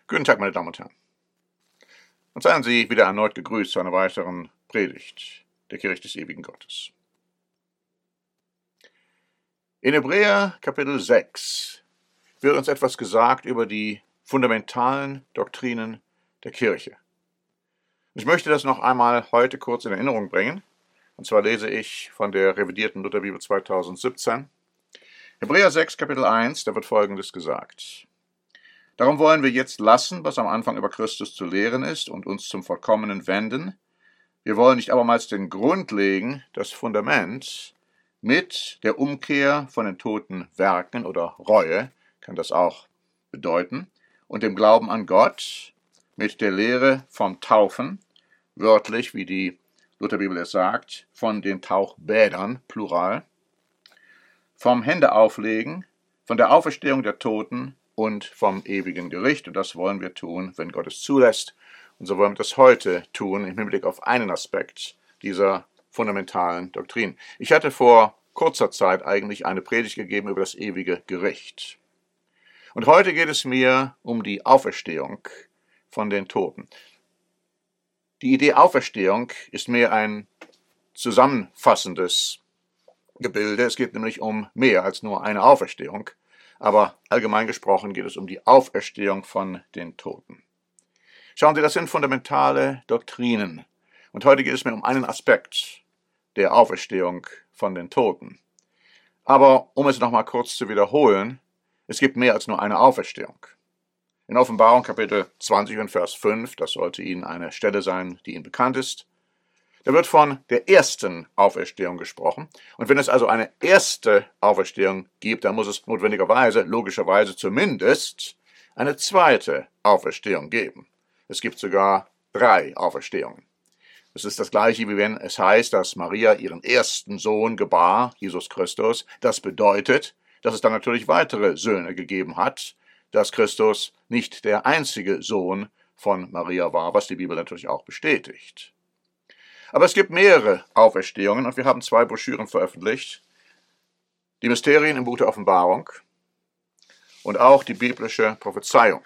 Guten Tag, meine Damen und Herren. Und seien Sie wieder erneut gegrüßt zu einer weiteren Predigt der Kirche des ewigen Gottes. In Hebräer Kapitel 6 wird uns etwas gesagt über die fundamentalen Doktrinen der Kirche. Ich möchte das noch einmal heute kurz in Erinnerung bringen. Und zwar lese ich von der revidierten Lutherbibel 2017. Hebräer 6, Kapitel 1, da wird Folgendes gesagt. Darum wollen wir jetzt lassen, was am Anfang über Christus zu lehren ist, und uns zum Vollkommenen wenden. Wir wollen nicht abermals den Grund legen, das Fundament, mit der Umkehr von den toten Werken oder Reue, kann das auch bedeuten, und dem Glauben an Gott, mit der Lehre vom Taufen, wörtlich, wie die Lutherbibel es sagt, von den Tauchbädern, Plural, vom Händeauflegen, von der Auferstehung der Toten und vom ewigen Gericht. Und das wollen wir tun, wenn Gott es zulässt. Und so wollen wir das heute tun, im Hinblick auf einen Aspekt dieser fundamentalen Doktrin. Ich hatte vor kurzer Zeit eigentlich eine Predigt gegeben über das ewige Gericht. Und heute geht es mir um die Auferstehung von den Toten. Die Idee Auferstehung ist mehr ein zusammenfassendes Gebilde. Es geht nämlich um mehr als nur eine Auferstehung. Aber allgemein gesprochen geht es um die Auferstehung von den Toten. Schauen Sie, das sind fundamentale Doktrinen. Und heute geht es mir um einen Aspekt der Auferstehung von den Toten. Aber um es nochmal kurz zu wiederholen, es gibt mehr als nur eine Auferstehung. In Offenbarung Kapitel 20 und Vers 5, das sollte Ihnen eine Stelle sein, die Ihnen bekannt ist, da wird von der ersten Auferstehung gesprochen. Und wenn es also eine erste Auferstehung gibt, dann muss es notwendigerweise, logischerweise zumindest, eine zweite Auferstehung geben. Es gibt sogar 3 Auferstehungen. Es ist das gleiche, wie wenn es heißt, dass Maria ihren ersten Sohn gebar, Jesus Christus. Das bedeutet, dass es dann natürlich weitere Söhne gegeben hat, dass Christus nicht der einzige Sohn von Maria war, was die Bibel natürlich auch bestätigt. Aber es gibt mehrere Auferstehungen und wir haben 2 Broschüren veröffentlicht. Die Mysterien im Buch der Offenbarung und auch die biblische Prophezeiung.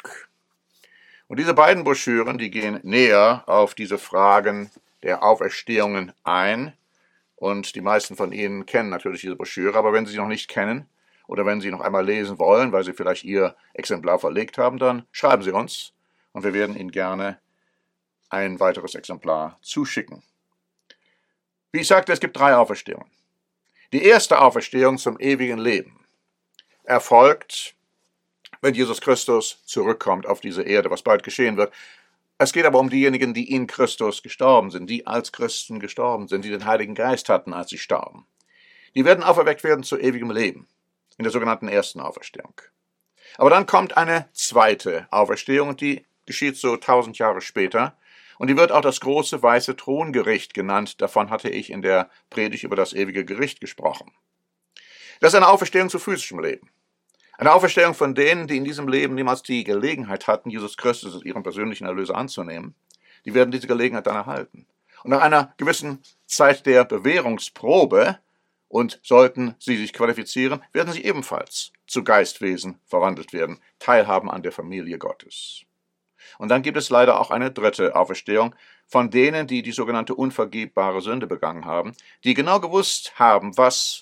Und diese beiden Broschüren, die gehen näher auf diese Fragen der Auferstehungen ein. Und die meisten von Ihnen kennen natürlich diese Broschüre, aber wenn Sie sie noch nicht kennen oder wenn Sie noch einmal lesen wollen, weil Sie vielleicht Ihr Exemplar verlegt haben, dann schreiben Sie uns und wir werden Ihnen gerne ein weiteres Exemplar zuschicken. Wie ich sagte, es gibt 3 Auferstehungen. Die erste Auferstehung zum ewigen Leben erfolgt, wenn Jesus Christus zurückkommt auf diese Erde, was bald geschehen wird. Es geht aber um diejenigen, die in Christus gestorben sind, die als Christen gestorben sind, die den Heiligen Geist hatten, als sie starben. Die werden auferweckt werden zu ewigem Leben, in der sogenannten ersten Auferstehung. Aber dann kommt eine zweite Auferstehung, und die geschieht so 1000 Jahre später. Und die wird auch das große weiße Throngericht genannt. Davon hatte ich in der Predigt über das ewige Gericht gesprochen. Das ist eine Auferstehung zu physischem Leben. Eine Auferstehung von denen, die in diesem Leben niemals die Gelegenheit hatten, Jesus Christus als ihren persönlichen Erlöser anzunehmen. Die werden diese Gelegenheit dann erhalten. Und nach einer gewissen Zeit der Bewährungsprobe, und sollten sie sich qualifizieren, werden sie ebenfalls zu Geistwesen verwandelt werden, teilhaben an der Familie Gottes. Und dann gibt es leider auch eine dritte Auferstehung von denen, die die sogenannte unvergebbare Sünde begangen haben, die genau gewusst haben, was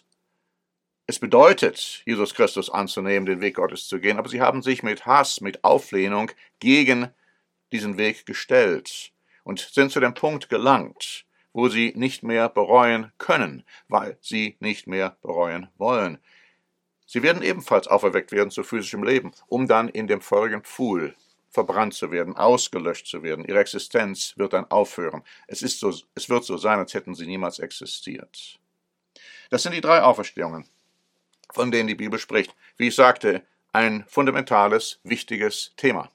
es bedeutet, Jesus Christus anzunehmen, den Weg Gottes zu gehen, aber sie haben sich mit Hass, mit Auflehnung gegen diesen Weg gestellt und sind zu dem Punkt gelangt, wo sie nicht mehr bereuen können, weil sie nicht mehr bereuen wollen. Sie werden ebenfalls auferweckt werden zu physischem Leben, um dann in dem feurigen Pfuhl verbrannt zu werden, ausgelöscht zu werden. Ihre Existenz wird dann aufhören. Es wird so sein, als hätten sie niemals existiert. Das sind die 3 Auferstehungen, von denen die Bibel spricht. Wie ich sagte, ein fundamentales, wichtiges Thema.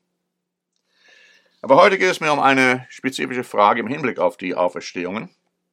Aber heute geht es mir um eine spezifische Frage im Hinblick auf die Auferstehungen.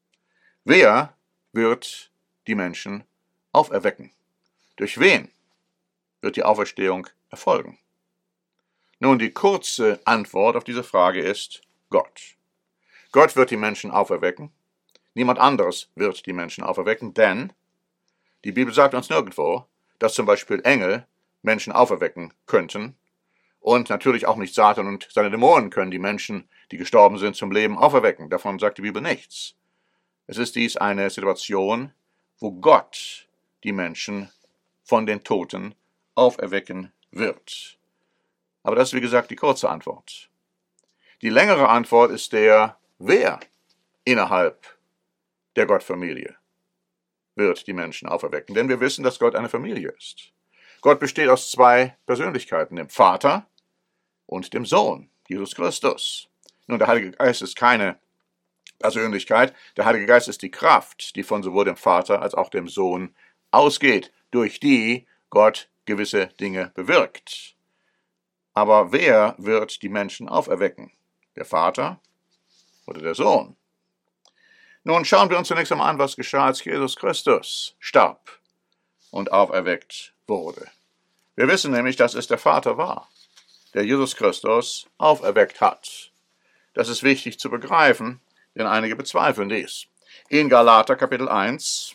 Wer wird die Menschen auferwecken? Durch wen wird die Auferstehung erfolgen? Nun, die kurze Antwort auf diese Frage ist Gott. Gott wird die Menschen auferwecken. Niemand anderes wird die Menschen auferwecken, denn die Bibel sagt uns nirgendwo, dass zum Beispiel Engel Menschen auferwecken könnten Und natürlich auch nicht Satan und seine Dämonen können die Menschen, die gestorben sind, zum Leben auferwecken. Davon sagt die Bibel nichts. Es ist dies eine Situation, wo Gott die Menschen von den Toten auferwecken wird. Aber das ist, wie gesagt, die kurze Antwort. Die längere Antwort ist wer innerhalb der Gottfamilie wird die Menschen auferwecken. Denn wir wissen, dass Gott eine Familie ist. Gott besteht aus zwei Persönlichkeiten, dem Vater und dem Sohn, Jesus Christus. Nun, der Heilige Geist ist keine Persönlichkeit. Der Heilige Geist ist die Kraft, die von sowohl dem Vater als auch dem Sohn ausgeht, durch die Gott gewisse Dinge bewirkt. Aber wer wird die Menschen auferwecken? Der Vater oder der Sohn? Nun schauen wir uns zunächst einmal an, was geschah, als Jesus Christus starb und auferweckt wurde. Wir wissen nämlich, dass es der Vater war, der Jesus Christus auferweckt hat. Das ist wichtig zu begreifen, denn einige bezweifeln dies. In Galater Kapitel 1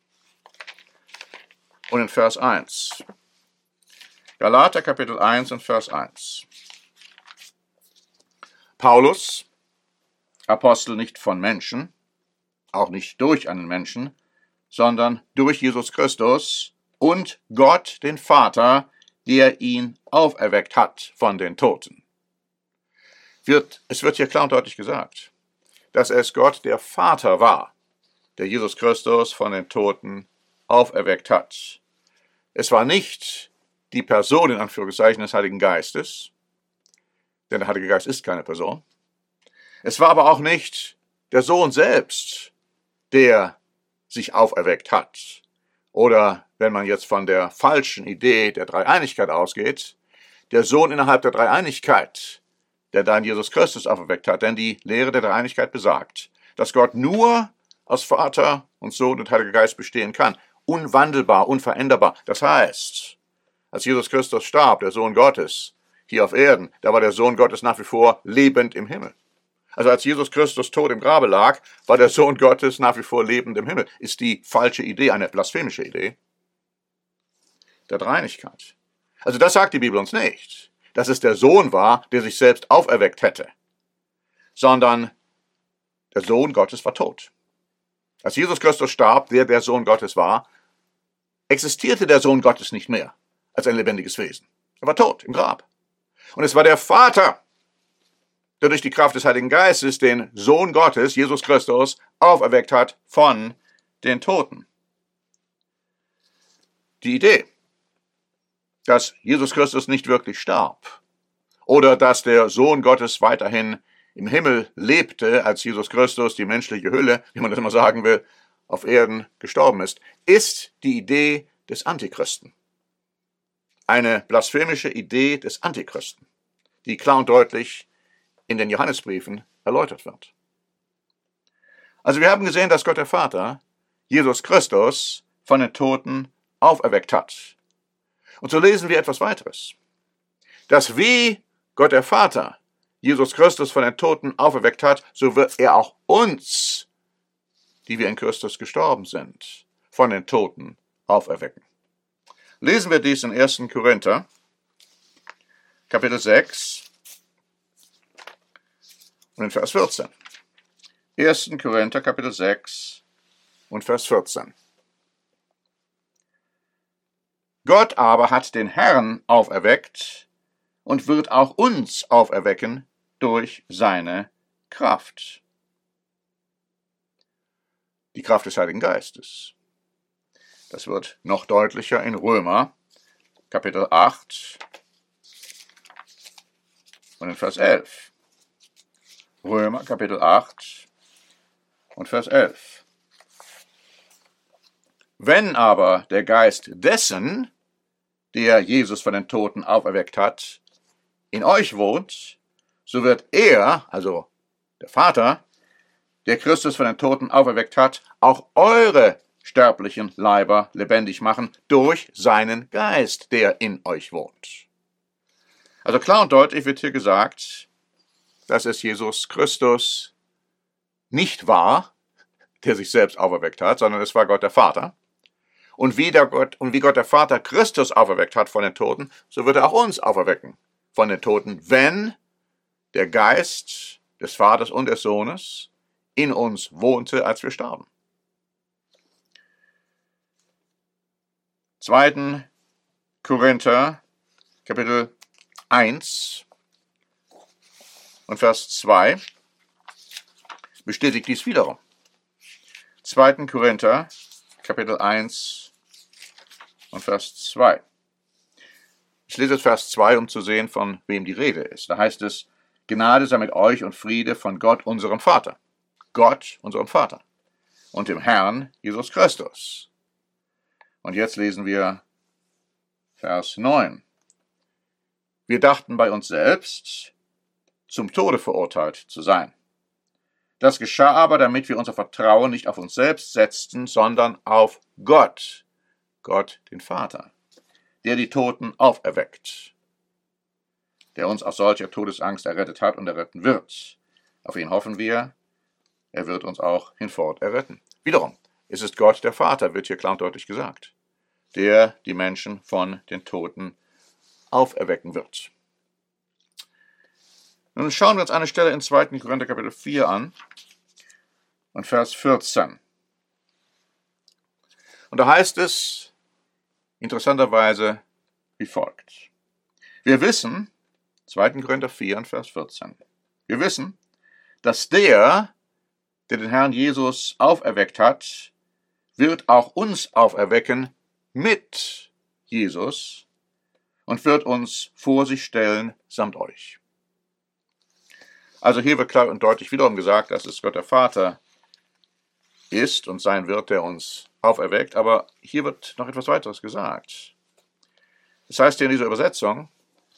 und in Vers 1. Galater Kapitel 1 und Vers 1. Paulus, Apostel nicht von Menschen, auch nicht durch einen Menschen, sondern durch Jesus Christus und Gott, den Vater, der ihn auferweckt hat von den Toten. Es wird hier klar und deutlich gesagt, dass es Gott, der Vater war, der Jesus Christus von den Toten auferweckt hat. Es war nicht die Person, in Anführungszeichen, des Heiligen Geistes, denn der Heilige Geist ist keine Person. Es war aber auch nicht der Sohn selbst, der sich auferweckt hat. Oder, wenn man jetzt von der falschen Idee der Dreieinigkeit ausgeht, der Sohn innerhalb der Dreieinigkeit, der dann Jesus Christus auferweckt hat. Denn die Lehre der Dreieinigkeit besagt, dass Gott nur aus Vater und Sohn und Heiliger Geist bestehen kann. Unwandelbar, unveränderbar. Das heißt, als Jesus Christus starb, der Sohn Gottes, hier auf Erden, da war der Sohn Gottes nach wie vor lebend im Himmel. Also als Jesus Christus tot im Grabe lag, war der Sohn Gottes nach wie vor lebend im Himmel. Ist die falsche Idee, eine blasphemische Idee der Dreieinigkeit. Also das sagt die Bibel uns nicht, dass es der Sohn war, der sich selbst auferweckt hätte, sondern der Sohn Gottes war tot. Als Jesus Christus starb, der Sohn Gottes war, existierte der Sohn Gottes nicht mehr als ein lebendiges Wesen. Er war tot im Grab. Und es war der Vater, der durch die Kraft des Heiligen Geistes den Sohn Gottes, Jesus Christus, auferweckt hat von den Toten. Die Idee, dass Jesus Christus nicht wirklich starb oder dass der Sohn Gottes weiterhin im Himmel lebte, als Jesus Christus, die menschliche Hülle, wie man das immer sagen will, auf Erden gestorben ist die Idee des Antichristen. Eine blasphemische Idee des Antichristen, die klar und deutlich in den Johannesbriefen erläutert wird. Also wir haben gesehen, dass Gott der Vater Jesus Christus von den Toten auferweckt hat. Und so lesen wir etwas weiteres. Dass wie Gott der Vater Jesus Christus von den Toten auferweckt hat, so wird er auch uns, die wir in Christus gestorben sind, von den Toten auferwecken. Lesen wir dies in 1. Korinther, Kapitel 6, und in Vers 14. 1. Korinther, Kapitel 6 und Vers 14. Gott aber hat den Herrn auferweckt und wird auch uns auferwecken durch seine Kraft. Die Kraft des Heiligen Geistes. Das wird noch deutlicher in Römer, Kapitel 8 und in Vers 11. Römer, Kapitel 8 und Vers 11. Wenn aber der Geist dessen, der Jesus von den Toten auferweckt hat, in euch wohnt, so wird er, also der Vater, der Christus von den Toten auferweckt hat, auch eure sterblichen Leiber lebendig machen durch seinen Geist, der in euch wohnt. Also klar und deutlich wird hier gesagt, dass es Jesus Christus nicht war, der sich selbst auferweckt hat, sondern es war Gott der Vater. Und wie Gott der Vater Christus auferweckt hat von den Toten, so wird er auch uns auferwecken von den Toten, wenn der Geist des Vaters und des Sohnes in uns wohnte, als wir starben. 2. Korinther, Kapitel 1 und Vers 2 bestätigt dies wiederum. 2. Korinther, Kapitel 1 und Vers 2. Ich lese jetzt Vers 2, um zu sehen, von wem die Rede ist. Da heißt es, Gnade sei mit euch und Friede von Gott, unserem Vater. Gott, unserem Vater. Und dem Herrn Jesus Christus. Und jetzt lesen wir Vers 9. Wir dachten bei uns selbst, zum Tode verurteilt zu sein. Das geschah aber, damit wir unser Vertrauen nicht auf uns selbst setzten, sondern auf Gott, Gott den Vater, der die Toten auferweckt, der uns aus solcher Todesangst errettet hat und erretten wird. Auf ihn hoffen wir, er wird uns auch hinfort erretten. Wiederum, es ist Gott der Vater, wird hier klar und deutlich gesagt, der die Menschen von den Toten auferwecken wird. Nun schauen wir uns eine Stelle in 2. Korinther Kapitel 4 an und Vers 14. Und da heißt es interessanterweise wie folgt. Wir wissen, 2. Korinther 4 und Vers 14, wir wissen, dass der den Herrn Jesus auferweckt hat, wird auch uns auferwecken mit Jesus und wird uns vor sich stellen samt euch. Also hier wird klar und deutlich wiederum gesagt, dass es Gott der Vater ist und sein wird, der uns auferweckt, aber hier wird noch etwas weiteres gesagt. Das heißt hier in dieser Übersetzung,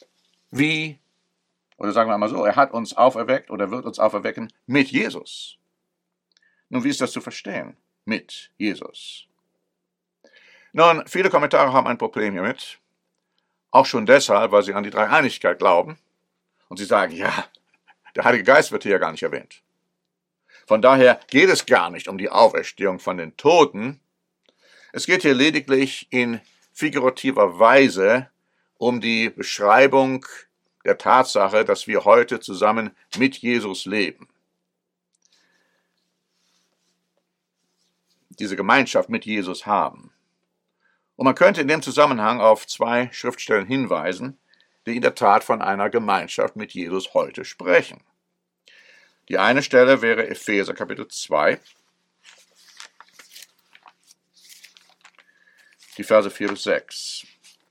oder sagen wir einmal so, er hat uns auferweckt oder wird uns auferwecken mit Jesus. Nun, wie ist das zu verstehen? Mit Jesus. Nun, viele Kommentare haben ein Problem hiermit, auch schon deshalb, weil sie an die Dreieinigkeit glauben und sie sagen, ja, der Heilige Geist wird hier ja gar nicht erwähnt. Von daher geht es gar nicht um die Auferstehung von den Toten. Es geht hier lediglich in figurativer Weise um die Beschreibung der Tatsache, dass wir heute zusammen mit Jesus leben. Diese Gemeinschaft mit Jesus haben. Und man könnte in dem Zusammenhang auf 2 Schriftstellen hinweisen, die in der Tat von einer Gemeinschaft mit Jesus heute sprechen. Die eine Stelle wäre Epheser Kapitel 2, die Verse 4 bis 6.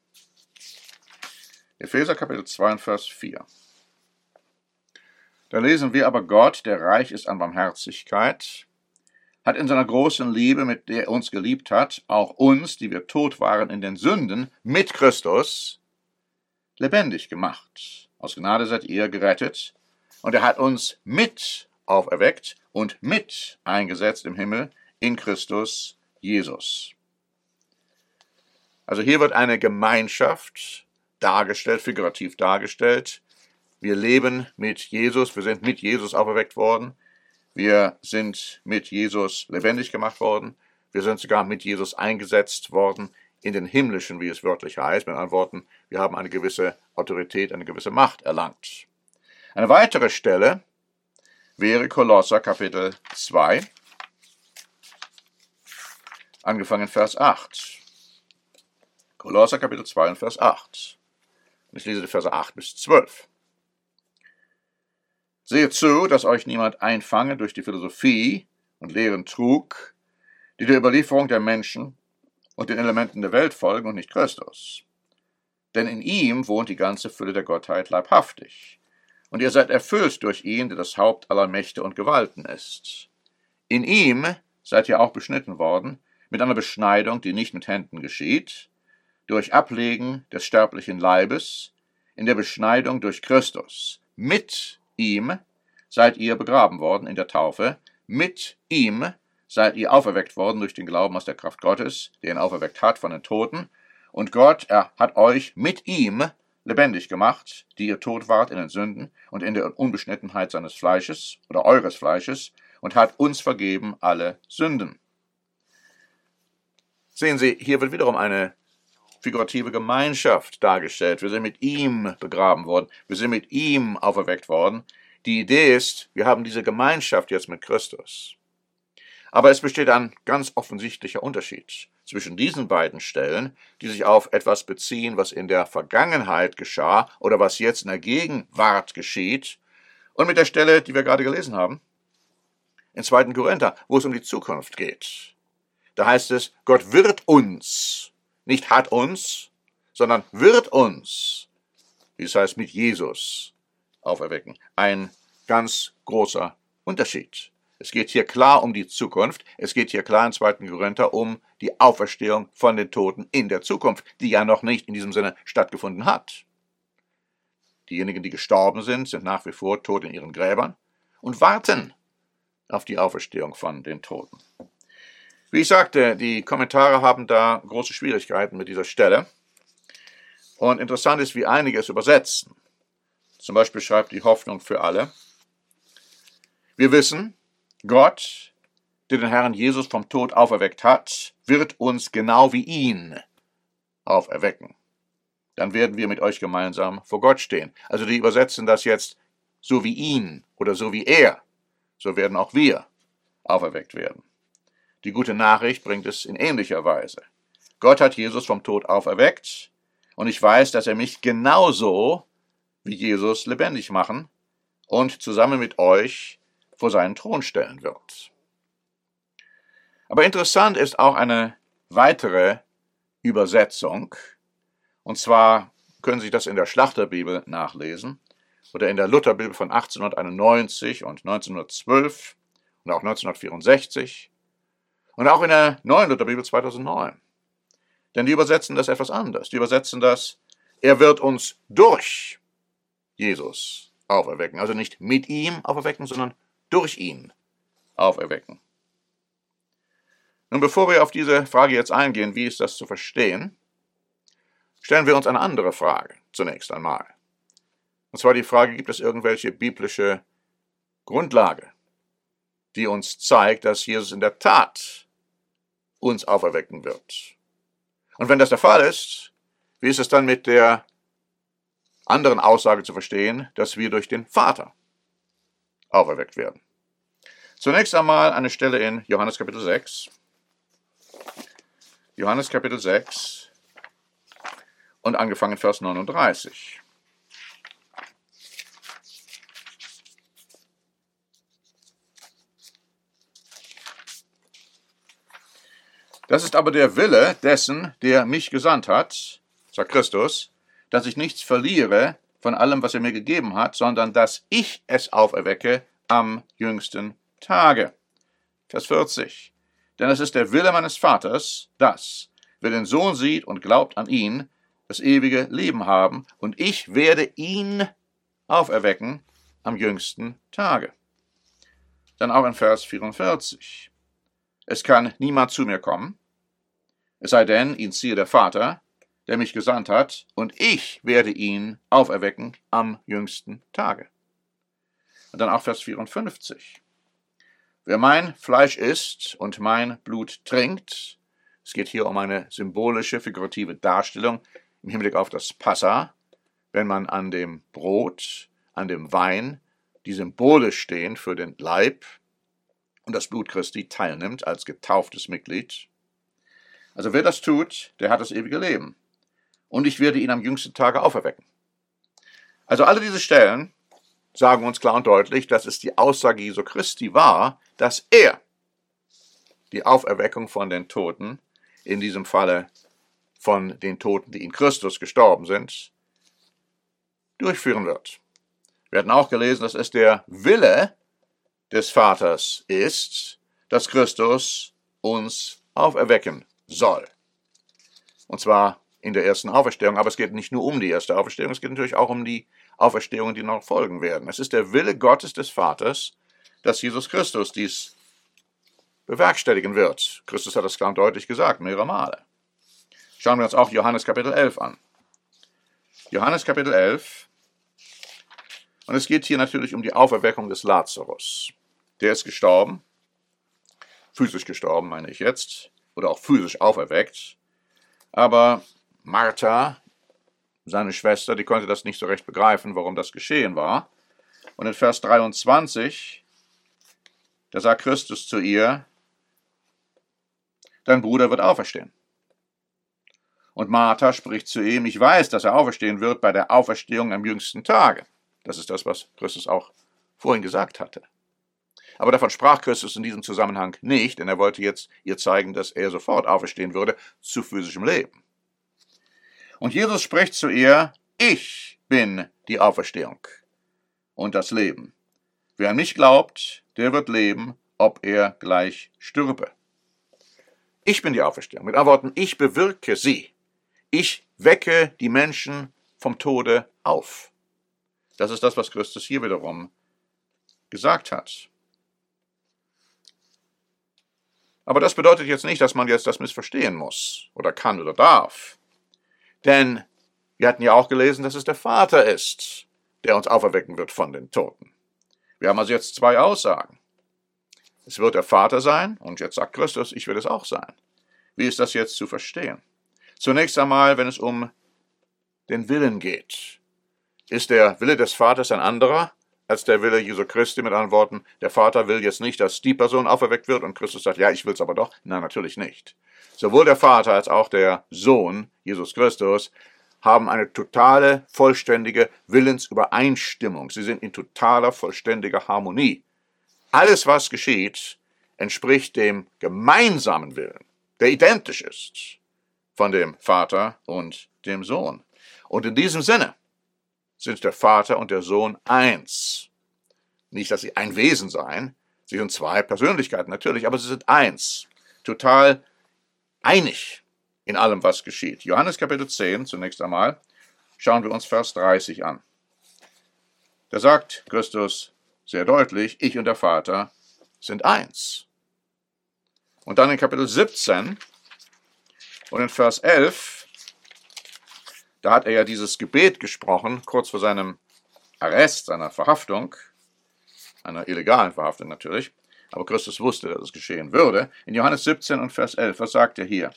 Epheser Kapitel 2 und Vers 4. Da lesen wir aber Gott, der reich ist an Barmherzigkeit, hat in seiner großen Liebe, mit der er uns geliebt hat, auch uns, die wir tot waren in den Sünden, mit Christus lebendig gemacht. Aus Gnade seid ihr gerettet, und er hat uns mit auferweckt und mit eingesetzt im Himmel in Christus Jesus. Also hier wird eine Gemeinschaft dargestellt, figurativ dargestellt. Wir leben mit Jesus, wir sind mit Jesus auferweckt worden, wir sind mit Jesus lebendig gemacht worden, wir sind sogar mit Jesus eingesetzt worden in den himmlischen, wie es wörtlich heißt. Mit anderen Worten, wir haben eine gewisse Autorität, eine gewisse Macht erlangt. Eine weitere Stelle wäre Kolosser Kapitel 2, angefangen Vers 8. Kolosser Kapitel 2 und Vers 8. Und ich lese die Verse 8 bis 12. Seht zu, dass euch niemand einfange durch die Philosophie und leeren Trug, die der Überlieferung der Menschen und den Elementen der Welt folgen und nicht Christus. Denn in ihm wohnt die ganze Fülle der Gottheit leibhaftig. Und ihr seid erfüllt durch ihn, der das Haupt aller Mächte und Gewalten ist. In ihm seid ihr auch beschnitten worden, mit einer Beschneidung, die nicht mit Händen geschieht, durch Ablegen des sterblichen Leibes, in der Beschneidung durch Christus. Mit ihm seid ihr begraben worden in der Taufe, mit ihm seid ihr auferweckt worden durch den Glauben aus der Kraft Gottes, der ihn auferweckt hat von den Toten, und Gott, er hat euch mit ihm lebendig gemacht, die ihr tot wart in den Sünden und in der Unbeschnittenheit seines Fleisches oder eures Fleisches, und hat uns vergeben alle Sünden. Sehen Sie, hier wird wiederum eine figurative Gemeinschaft dargestellt. Wir sind mit ihm begraben worden. Wir sind mit ihm auferweckt worden. Die Idee ist, wir haben diese Gemeinschaft jetzt mit Christus. Aber es besteht ein ganz offensichtlicher Unterschied zwischen diesen beiden Stellen, die sich auf etwas beziehen, was in der Vergangenheit geschah oder was jetzt in der Gegenwart geschieht, und mit der Stelle, die wir gerade gelesen haben, in 2. Korinther, wo es um die Zukunft geht. Da heißt es, Gott wird uns, nicht hat uns, sondern wird uns, wie es heißt, mit Jesus auferwecken. Ein ganz großer Unterschied. Es geht hier klar um die Zukunft. Es geht hier klar in 2. Korinther um die Auferstehung von den Toten in der Zukunft, die ja noch nicht in diesem Sinne stattgefunden hat. Diejenigen, die gestorben sind, sind nach wie vor tot in ihren Gräbern und warten auf die Auferstehung von den Toten. Wie ich sagte, die Kommentare haben da große Schwierigkeiten mit dieser Stelle. Und interessant ist, wie einige es übersetzen. Zum Beispiel schreibt die Hoffnung für alle: Wir wissen, Gott, der den Herrn Jesus vom Tod auferweckt hat, wird uns genau wie ihn auferwecken. Dann werden wir mit euch gemeinsam vor Gott stehen. Also die übersetzen das jetzt so wie ihn oder so wie er. So werden auch wir auferweckt werden. Die gute Nachricht bringt es in ähnlicher Weise. Gott hat Jesus vom Tod auferweckt und ich weiß, dass er mich genauso wie Jesus lebendig machen und zusammen mit euch vor seinen Thron stellen wird. Aber interessant ist auch eine weitere Übersetzung. Und zwar können Sie das in der Schlachterbibel nachlesen oder in der Lutherbibel von 1891 und 1912 und auch 1964 und auch in der neuen Lutherbibel 2009. Denn die übersetzen das etwas anders. Die übersetzen das, er wird uns durch Jesus auferwecken. Also nicht mit ihm auferwecken, sondern durch ihn auferwecken. Nun, bevor wir auf diese Frage jetzt eingehen, wie ist das zu verstehen, stellen wir uns eine andere Frage zunächst einmal. Und zwar die Frage, gibt es irgendwelche biblische Grundlage, die uns zeigt, dass Jesus in der Tat uns auferwecken wird? Und wenn das der Fall ist, wie ist es dann mit der anderen Aussage zu verstehen, dass wir durch den Vater auferweckt werden? Zunächst einmal eine Stelle in Johannes Kapitel 6. Johannes Kapitel 6 und angefangen Vers 39. Das ist aber der Wille dessen, der mich gesandt hat, sagt Christus, dass ich nichts verliere von allem, was er mir gegeben hat, sondern dass ich es auferwecke am jüngsten Tage. Vers 40. Denn es ist der Wille meines Vaters, dass, wer den Sohn sieht und glaubt an ihn, das ewige Leben haben, und ich werde ihn auferwecken am jüngsten Tage. Dann auch in Vers 44. Es kann niemand zu mir kommen, es sei denn, ihn ziehe der Vater, der mich gesandt hat, und ich werde ihn auferwecken am jüngsten Tage. Und dann auch Vers 54. Wer mein Fleisch isst und mein Blut trinkt, es geht hier um eine symbolische, figurative Darstellung im Hinblick auf das Passa, wenn man an dem Brot, an dem Wein, die Symbole stehen für den Leib und das Blut Christi teilnimmt als getauftes Mitglied. Also wer das tut, der hat das ewige Leben. Und ich werde ihn am jüngsten Tage auferwecken. Also alle diese Stellen sagen uns klar und deutlich, dass es die Aussage Jesu Christi war, dass er die Auferweckung von den Toten, in diesem Falle von den Toten, die in Christus gestorben sind, durchführen wird. Wir hatten auch gelesen, dass es der Wille des Vaters ist, dass Christus uns auferwecken soll. Und zwar in der ersten Auferstehung. Aber es geht nicht nur um die erste Auferstehung, es geht natürlich auch um die Auferstehungen, die noch folgen werden. Es ist der Wille Gottes des Vaters, dass Jesus Christus dies bewerkstelligen wird. Christus hat das klar und deutlich gesagt, mehrere Male. Schauen wir uns auch Johannes Kapitel 11 an. Johannes Kapitel 11. Und es geht hier natürlich um die Auferweckung des Lazarus. Der ist gestorben, physisch gestorben meine ich jetzt, oder auch physisch auferweckt. Aber Martha, seine Schwester, die konnte das nicht so recht begreifen, warum das geschehen war. Und in Vers 23, da sagt Christus zu ihr, dein Bruder wird auferstehen. Und Martha spricht zu ihm, ich weiß, dass er auferstehen wird bei der Auferstehung am jüngsten Tage. Das ist das, was Christus auch vorhin gesagt hatte. Aber davon sprach Christus in diesem Zusammenhang nicht, denn er wollte jetzt ihr zeigen, dass er sofort auferstehen würde zu physischem Leben. Und Jesus spricht zu ihr, ich bin die Auferstehung und das Leben. Wer an mich glaubt, der wird leben, ob er gleich stürbe. Ich bin die Auferstehung. Mit anderen Worten, ich bewirke sie. Ich wecke die Menschen vom Tode auf. Das ist das, was Christus hier wiederum gesagt hat. Aber das bedeutet jetzt nicht, dass man jetzt das missverstehen muss oder kann oder darf. Denn wir hatten ja auch gelesen, dass es der Vater ist, der uns auferwecken wird von den Toten. Wir haben also jetzt zwei Aussagen. Es wird der Vater sein und jetzt sagt Christus, ich will es auch sein. Wie ist das jetzt zu verstehen? Zunächst einmal, wenn es um den Willen geht. Ist der Wille des Vaters ein anderer als der Wille Jesu Christi? Mit anderen Worten, der Vater will jetzt nicht, dass die Person auferweckt wird und Christus sagt, ja, ich will es aber doch. Nein, natürlich nicht. Sowohl der Vater als auch der Sohn, Jesus Christus, haben eine totale, vollständige Willensübereinstimmung. Sie sind in totaler, vollständiger Harmonie. Alles, was geschieht, entspricht dem gemeinsamen Willen, der identisch ist von dem Vater und dem Sohn. Und in diesem Sinne sind der Vater und der Sohn eins. Nicht, dass sie ein Wesen seien, sie sind zwei Persönlichkeiten natürlich, aber sie sind eins. Total einig in allem, was geschieht. Johannes Kapitel 10, zunächst einmal, schauen wir uns Vers 30 an. Da sagt Christus sehr deutlich, ich und der Vater sind eins. Und dann in Kapitel 17 und in Vers 11, da hat er ja dieses Gebet gesprochen, kurz vor seinem Arrest, seiner Verhaftung, einer illegalen Verhaftung natürlich, aber Christus wusste, dass es geschehen würde. In Johannes 17 und Vers 11, was sagt er hier?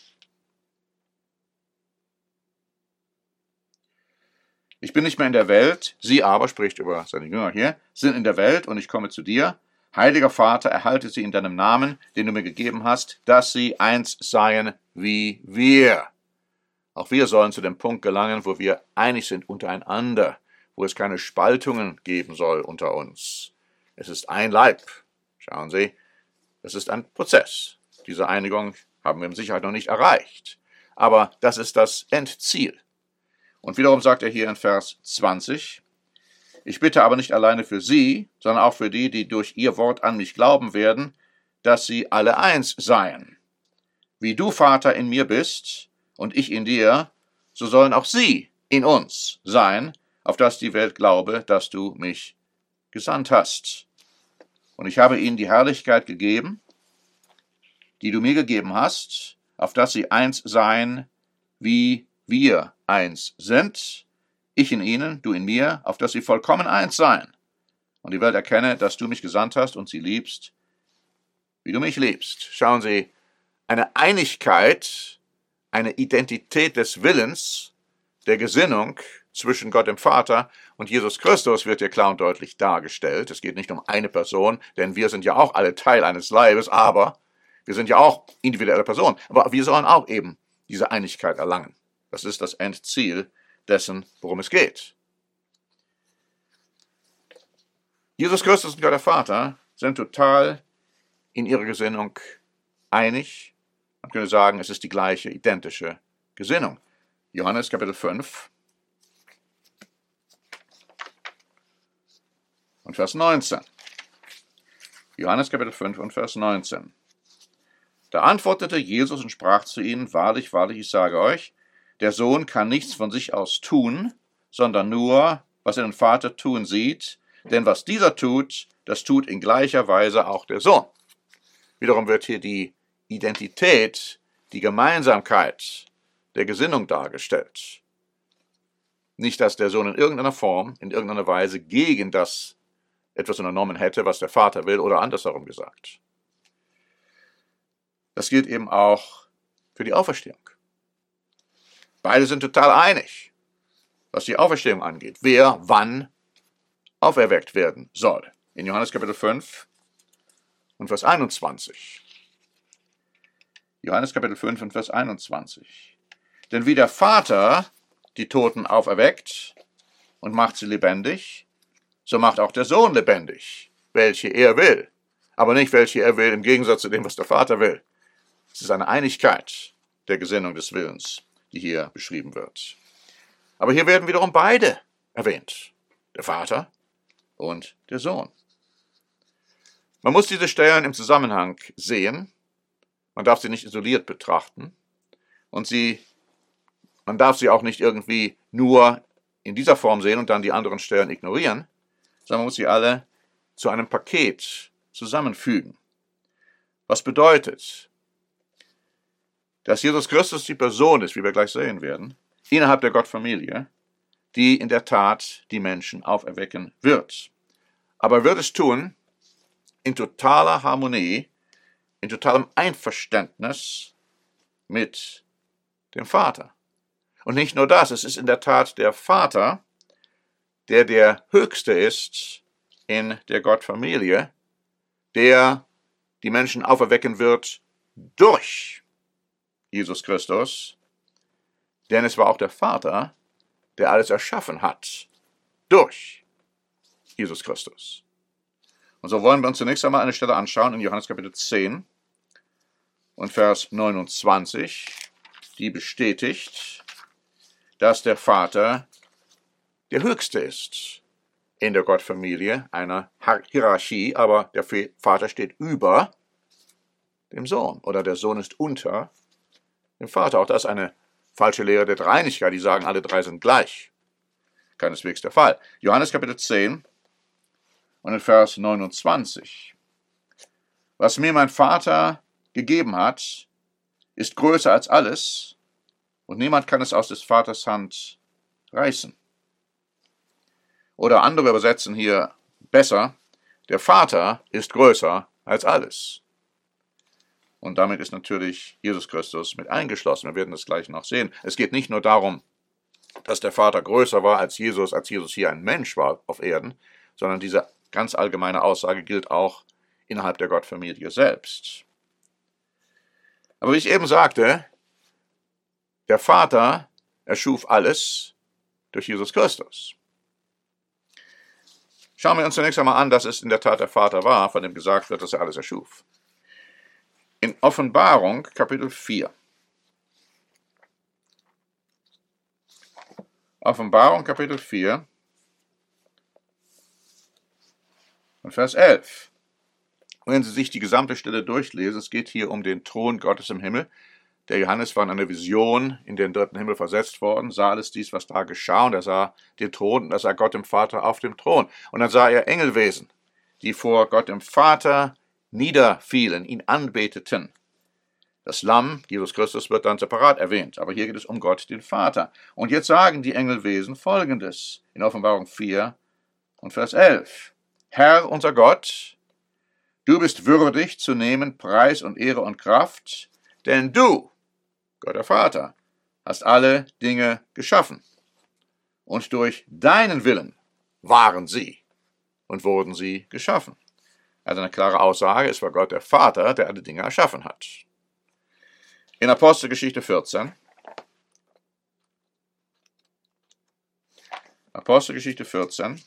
Ich bin nicht mehr in der Welt, sie aber, spricht über seine Jünger hier, sind in der Welt und ich komme zu dir. Heiliger Vater, erhalte sie in deinem Namen, den du mir gegeben hast, dass sie eins seien wie wir. Auch wir sollen zu dem Punkt gelangen, wo wir einig sind untereinander, wo es keine Spaltungen geben soll unter uns. Es ist ein Leib. Schauen Sie, es ist ein Prozess. Diese Einigung haben wir mit Sicherheit noch nicht erreicht. Aber das ist das Endziel. Und wiederum sagt er hier in Vers 20, ich bitte aber nicht alleine für sie, sondern auch für die, die durch ihr Wort an mich glauben werden, dass sie alle eins seien. Wie du, Vater, in mir bist und ich in dir, so sollen auch sie in uns sein, auf dass die Welt glaube, dass du mich gesandt hast. Und ich habe ihnen die Herrlichkeit gegeben, die du mir gegeben hast, auf dass sie eins seien, wie wir eins sind, ich in ihnen, du in mir, auf dass sie vollkommen eins seien. Und die Welt erkenne, dass du mich gesandt hast und sie liebst, wie du mich liebst. Schauen Sie, eine Einigkeit, eine Identität des Willens, der Gesinnung zwischen Gott dem Vater und Jesus Christus wird hier klar und deutlich dargestellt. Es geht nicht um eine Person, denn wir sind ja auch alle Teil eines Leibes, aber wir sind ja auch individuelle Personen. Aber wir sollen auch eben diese Einigkeit erlangen. Das ist das Endziel dessen, worum es geht. Jesus Christus und Gott der Vater sind total in ihrer Gesinnung einig. Man könnte sagen, es ist die gleiche, identische Gesinnung. Johannes Kapitel 5 und Vers 19. Johannes Kapitel 5 und Vers 19. Da antwortete Jesus und sprach zu ihnen, wahrlich, wahrlich, ich sage euch, der Sohn kann nichts von sich aus tun, sondern nur, was er den Vater tun sieht, denn was dieser tut, das tut in gleicher Weise auch der Sohn. Wiederum wird hier die Identität, die Gemeinsamkeit der Gesinnung dargestellt. Nicht, dass der Sohn in irgendeiner Form, in irgendeiner Weise gegen das etwas unternommen hätte, was der Vater will, oder andersherum gesagt. Das gilt eben auch für die Auferstehung. Beide sind total einig, was die Auferstehung angeht, wer wann auferweckt werden soll. In Johannes Kapitel 5 und Vers 21. Johannes Kapitel 5 und Vers 21. Denn wie der Vater die Toten auferweckt und macht sie lebendig, so macht auch der Sohn lebendig, welche er will. Aber nicht, welche er will, im Gegensatz zu dem, was der Vater will. Es ist eine Einigkeit der Gesinnung des Willens, die hier beschrieben wird. Aber hier werden wiederum beide erwähnt. Der Vater und der Sohn. Man muss diese Stellen im Zusammenhang sehen. Man darf sie nicht isoliert betrachten. Und man darf sie auch nicht irgendwie nur in dieser Form sehen und dann die anderen Stellen ignorieren, sondern man muss sie alle zu einem Paket zusammenfügen. Was bedeutet, dass Jesus Christus die Person ist, wie wir gleich sehen werden, innerhalb der Gottfamilie, die in der Tat die Menschen auferwecken wird. Aber er wird es tun in totaler Harmonie, in totalem Einverständnis mit dem Vater. Und nicht nur das, es ist in der Tat der Vater, der Höchste ist in der Gottfamilie, der die Menschen auferwecken wird durch Jesus Christus, denn es war auch der Vater, der alles erschaffen hat, durch Jesus Christus. Und so wollen wir uns zunächst einmal eine Stelle anschauen in Johannes Kapitel 10 und Vers 29, die bestätigt, dass der Vater der Höchste ist in der Gottfamilie, einer Hierarchie, aber der Vater steht über dem Sohn oder der Sohn ist unter dem Vater. Auch das ist eine falsche Lehre der Dreieinigkeit, die sagen, alle drei sind gleich. Keineswegs der Fall. Johannes Kapitel 10 und in Vers 29. Was mir mein Vater gegeben hat, ist größer als alles, und niemand kann es aus des Vaters Hand reißen. Oder andere übersetzen hier besser, der Vater ist größer als alles. Und damit ist natürlich Jesus Christus mit eingeschlossen. Wir werden das gleich noch sehen. Es geht nicht nur darum, dass der Vater größer war als Jesus hier ein Mensch war auf Erden, sondern diese ganz allgemeine Aussage gilt auch innerhalb der Gottfamilie selbst. Aber wie ich eben sagte, der Vater erschuf alles durch Jesus Christus. Schauen wir uns zunächst einmal an, dass es in der Tat der Vater war, von dem gesagt wird, dass er alles erschuf. In Offenbarung Kapitel 4. Offenbarung Kapitel 4 und Vers 11. Wenn Sie sich die gesamte Stelle durchlesen, es geht hier um den Thron Gottes im Himmel. Der Johannes war in einer Vision in den dritten Himmel versetzt worden, sah alles dies, was da geschah, und er sah den Thron, und er sah Gott dem Vater auf dem Thron. Und dann sah er Engelwesen, die vor Gott dem Vater niederfielen, ihn anbeteten. Das Lamm, Jesus Christus, wird dann separat erwähnt, aber hier geht es um Gott, den Vater. Und jetzt sagen die Engelwesen Folgendes in Offenbarung 4 und Vers 11. Herr, unser Gott, du bist würdig zu nehmen Preis und Ehre und Kraft, denn du, Gott der Vater, hast alle Dinge geschaffen. Und durch deinen Willen waren sie und wurden sie geschaffen. Also eine klare Aussage, es war Gott der Vater, der alle Dinge erschaffen hat. In Apostelgeschichte 14. Apostelgeschichte 14.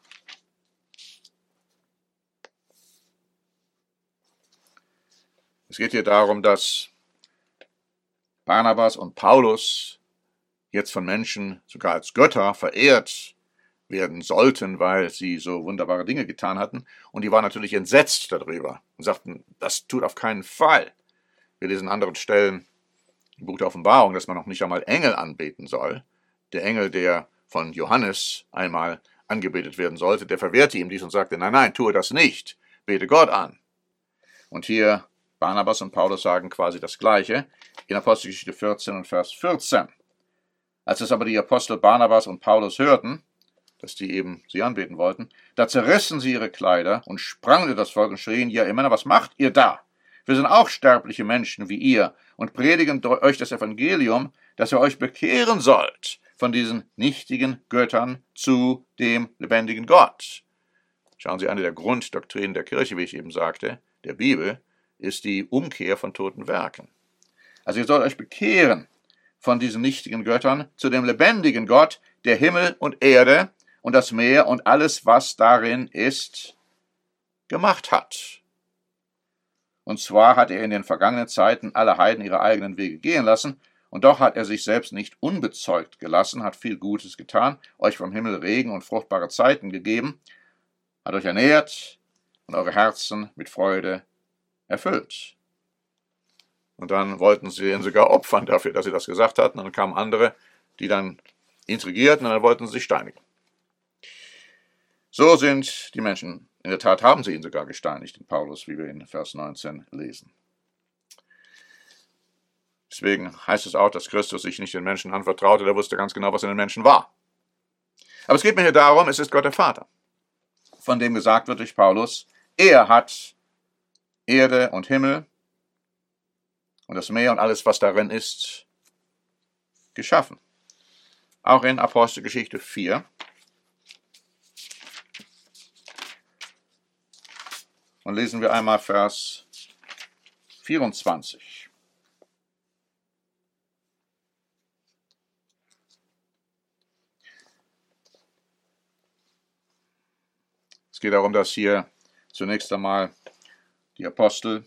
Es geht hier darum, dass Barnabas und Paulus jetzt von Menschen sogar als Götter verehrt werden sollten, weil sie so wunderbare Dinge getan hatten. Und die waren natürlich entsetzt darüber und sagten, das tut auf keinen Fall. Wir lesen an anderen Stellen im Buch der Offenbarung, dass man noch nicht einmal Engel anbeten soll. Der Engel, der von Johannes einmal angebetet werden sollte, der verwehrte ihm dies und sagte, nein, nein, tue das nicht, bete Gott an. Und hier Barnabas und Paulus sagen quasi das Gleiche in Apostelgeschichte 14 und Vers 14. Als es aber die Apostel Barnabas und Paulus hörten, dass die eben sie anbeten wollten, da zerrissen sie ihre Kleider und sprangen in das Volk und schrien, ja, ihr Männer, was macht ihr da? Wir sind auch sterbliche Menschen wie ihr und predigen euch das Evangelium, dass ihr euch bekehren sollt von diesen nichtigen Göttern zu dem lebendigen Gott. Schauen Sie, eine der Grunddoktrinen der Kirche, wie ich eben sagte, der Bibel, ist die Umkehr von toten Werken. Also ihr sollt euch bekehren von diesen nichtigen Göttern zu dem lebendigen Gott, der Himmel und Erde und das Meer und alles, was darin ist, gemacht hat. Und zwar hat er in den vergangenen Zeiten alle Heiden ihre eigenen Wege gehen lassen, und doch hat er sich selbst nicht unbezeugt gelassen, hat viel Gutes getan, euch vom Himmel Regen und fruchtbare Zeiten gegeben, hat euch ernährt und eure Herzen mit Freude erfüllt. Und dann wollten sie ihn sogar opfern dafür, dass sie das gesagt hatten. Und dann kamen andere, die dann intrigierten, und dann wollten sie sich steinigen. So sind die Menschen. In der Tat haben sie ihn sogar gesteinigt, den Paulus, wie wir in Vers 19 lesen. Deswegen heißt es auch, dass Christus sich nicht den Menschen anvertraute, der wusste ganz genau, was in den Menschen war. Aber es geht mir hier darum, es ist Gott der Vater, von dem gesagt wird durch Paulus, er hat Erde und Himmel und das Meer und alles, was darin ist, geschaffen. Auch in Apostelgeschichte 4. Und lesen wir einmal Vers 24. Es geht darum, dass hier zunächst einmal die Apostel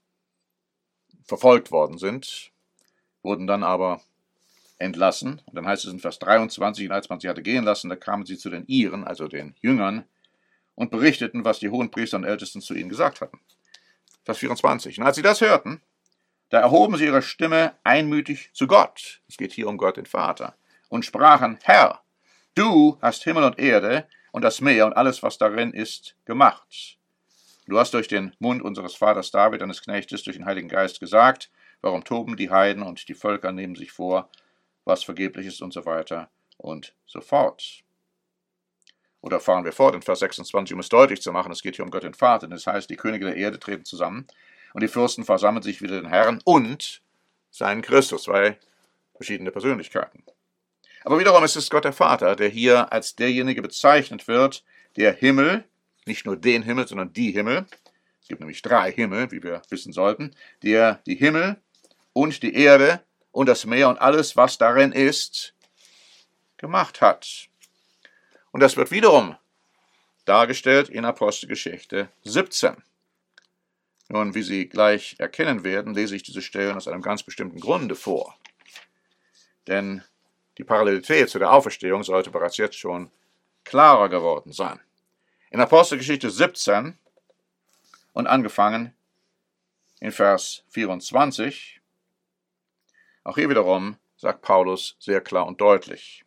verfolgt worden sind, wurden dann aber entlassen. Und dann heißt es in Vers 23, und als man sie hatte gehen lassen, da kamen sie zu den Iren, also den Jüngern, und berichteten, was die Hohenpriester und Ältesten zu ihnen gesagt hatten. Vers 24. Und als sie das hörten, da erhoben sie ihre Stimme einmütig zu Gott. Es geht hier um Gott, den Vater. Und sprachen, Herr, du hast Himmel und Erde und das Meer und alles, was darin ist, gemacht. Du hast durch den Mund unseres Vaters David, deines Knechtes, durch den Heiligen Geist gesagt, warum toben die Heiden und die Völker nehmen sich vor, was vergeblich ist und so weiter und so fort. Oder fahren wir fort in Vers 26, um es deutlich zu machen, es geht hier um Gott den Vater, das heißt, die Könige der Erde treten zusammen und die Fürsten versammeln sich wieder den Herrn und seinen Christus, zwei verschiedene Persönlichkeiten. Aber wiederum ist es Gott der Vater, der hier als derjenige bezeichnet wird, der Himmel, nicht nur den Himmel, sondern die Himmel, es gibt nämlich 3 Himmel, wie wir wissen sollten, der die Himmel und die Erde und das Meer und alles, was darin ist, gemacht hat. Und das wird wiederum dargestellt in Apostelgeschichte 17. Nun, wie Sie gleich erkennen werden, lese ich diese Stellen aus einem ganz bestimmten Grunde vor. Denn die Parallelität zu der Auferstehung sollte bereits jetzt schon klarer geworden sein. In Apostelgeschichte 17 und angefangen in Vers 24, auch hier wiederum sagt Paulus sehr klar und deutlich,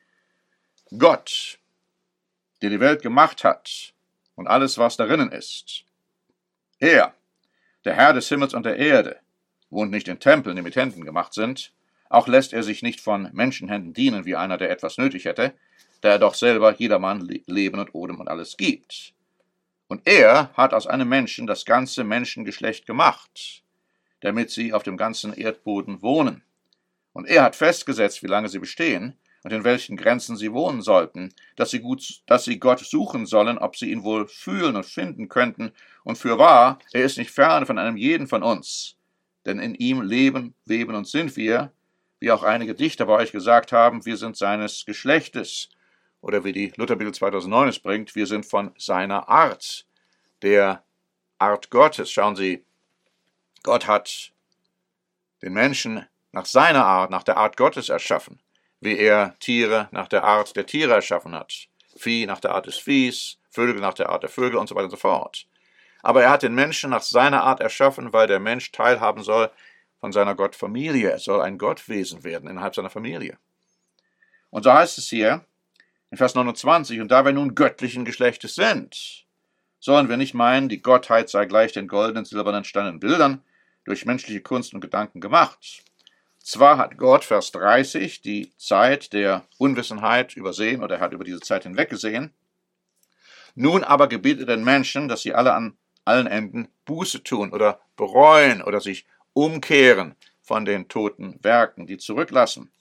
Gott, der die Welt gemacht hat und alles, was darinnen ist, er, der Herr des Himmels und der Erde, wohnt nicht in Tempeln, die mit Händen gemacht sind, auch lässt er sich nicht von Menschenhänden dienen, wie einer, der etwas nötig hätte, da er doch selber jedermann Leben und Odem und alles gibt. Und er hat aus einem Menschen das ganze Menschengeschlecht gemacht, damit sie auf dem ganzen Erdboden wohnen. Und er hat festgesetzt, wie lange sie bestehen und in welchen Grenzen sie wohnen sollten, dass sie Gott suchen sollen, ob sie ihn wohl fühlen und finden könnten. Und fürwahr, er ist nicht fern von einem jeden von uns, denn in ihm leben, weben und sind wir, wie auch einige Dichter bei euch gesagt haben, wir sind seines Geschlechtes. Oder wie die Lutherbibel 2009 es bringt, wir sind von seiner Art, der Art Gottes. Schauen Sie, Gott hat den Menschen nach seiner Art, nach der Art Gottes erschaffen, wie er Tiere nach der Art der Tiere erschaffen hat, Vieh nach der Art des Viehs, Vögel nach der Art der Vögel und so weiter und so fort. Aber er hat den Menschen nach seiner Art erschaffen, weil der Mensch teilhaben soll von seiner Gottfamilie. Er soll ein Gottwesen werden innerhalb seiner Familie. Und so heißt es hier in Vers 29, und da wir nun göttlichen Geschlechtes sind, sollen wir nicht meinen, die Gottheit sei gleich den goldenen, silbernen, steinernen Bildern durch menschliche Kunst und Gedanken gemacht. Zwar hat Gott, Vers 30, die Zeit der Unwissenheit übersehen oder er hat über diese Zeit hinweggesehen, nun aber gebietet den Menschen, dass sie alle an allen Enden Buße tun oder bereuen oder sich umkehren von den toten Werken, die zurücklassen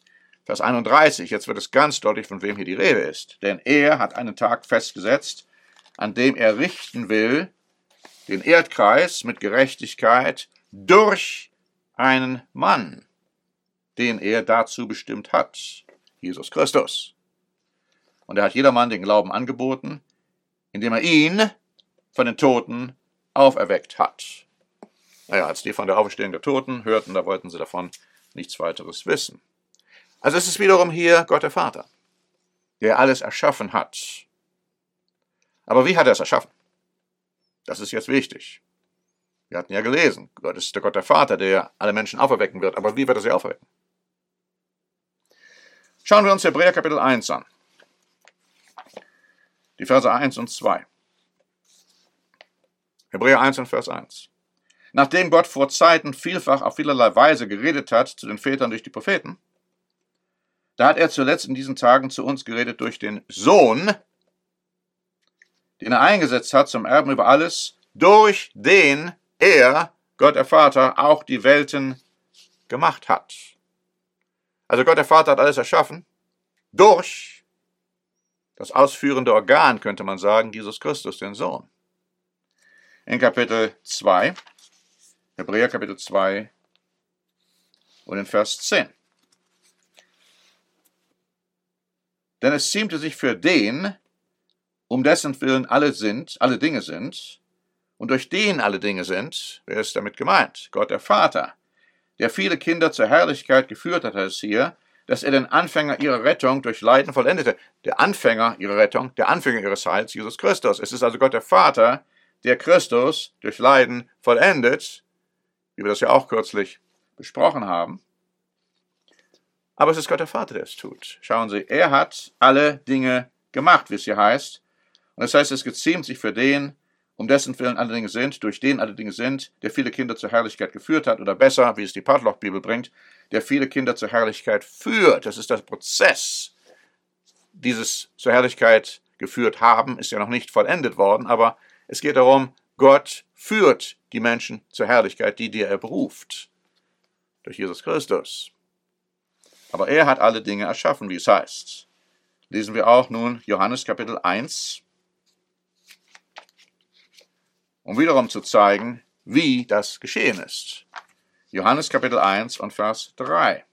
Vers 31, jetzt wird es ganz deutlich, von wem hier die Rede ist. Denn er hat einen Tag festgesetzt, an dem er richten will, den Erdkreis mit Gerechtigkeit durch einen Mann, den er dazu bestimmt hat, Jesus Christus. Und er hat jedermann den Glauben angeboten, indem er ihn von den Toten auferweckt hat. Naja, als die von der Auferstehung der Toten hörten, da wollten sie davon nichts weiteres wissen. Also es ist wiederum hier Gott der Vater, der alles erschaffen hat. Aber wie hat er es erschaffen? Das ist jetzt wichtig. Wir hatten ja gelesen, Gott ist der Gott der Vater, der alle Menschen auferwecken wird. Aber wie wird er sie auferwecken? Schauen wir uns Hebräer Kapitel 1 an. Die Verse 1 und 2. Hebräer 1 und Vers 1. Nachdem Gott vor Zeiten vielfach auf vielerlei Weise geredet hat zu den Vätern durch die Propheten, da hat er zuletzt in diesen Tagen zu uns geredet durch den Sohn, den er eingesetzt hat zum Erben über alles, durch den er, Gott der Vater, auch die Welten gemacht hat. Also Gott der Vater hat alles erschaffen, durch das ausführende Organ, könnte man sagen, Jesus Christus, den Sohn. In Kapitel 2, Hebräer Kapitel 2 und in Vers 10. Denn es ziemte sich für den, um dessen Willen alle Dinge sind, und durch den alle Dinge sind, wer ist damit gemeint? Gott der Vater, der viele Kinder zur Herrlichkeit geführt hat, heißt hier, dass er den Anfänger ihrer Rettung durch Leiden vollendete. Der Anfänger ihrer Rettung, der Anfänger ihres Heils, Jesus Christus. Es ist also Gott der Vater, der Christus durch Leiden vollendet, wie wir das ja auch kürzlich besprochen haben. Aber es ist Gott der Vater, der es tut. Schauen Sie, er hat alle Dinge gemacht, wie es hier heißt. Und das heißt, es geziemt sich für den, um dessen Willen alle Dinge sind, durch den alle Dinge sind, der viele Kinder zur Herrlichkeit geführt hat, oder besser, wie es die Partloch-Bibel bringt, der viele Kinder zur Herrlichkeit führt. Das ist der Prozess. Dieses zur Herrlichkeit geführt haben, ist ja noch nicht vollendet worden, aber es geht darum, Gott führt die Menschen zur Herrlichkeit, die er beruft, durch Jesus Christus. Aber er hat alle Dinge erschaffen, wie es heißt. Lesen wir auch nun Johannes Kapitel 1, um wiederum zu zeigen, wie das geschehen ist. Johannes Kapitel 1 und Vers 3.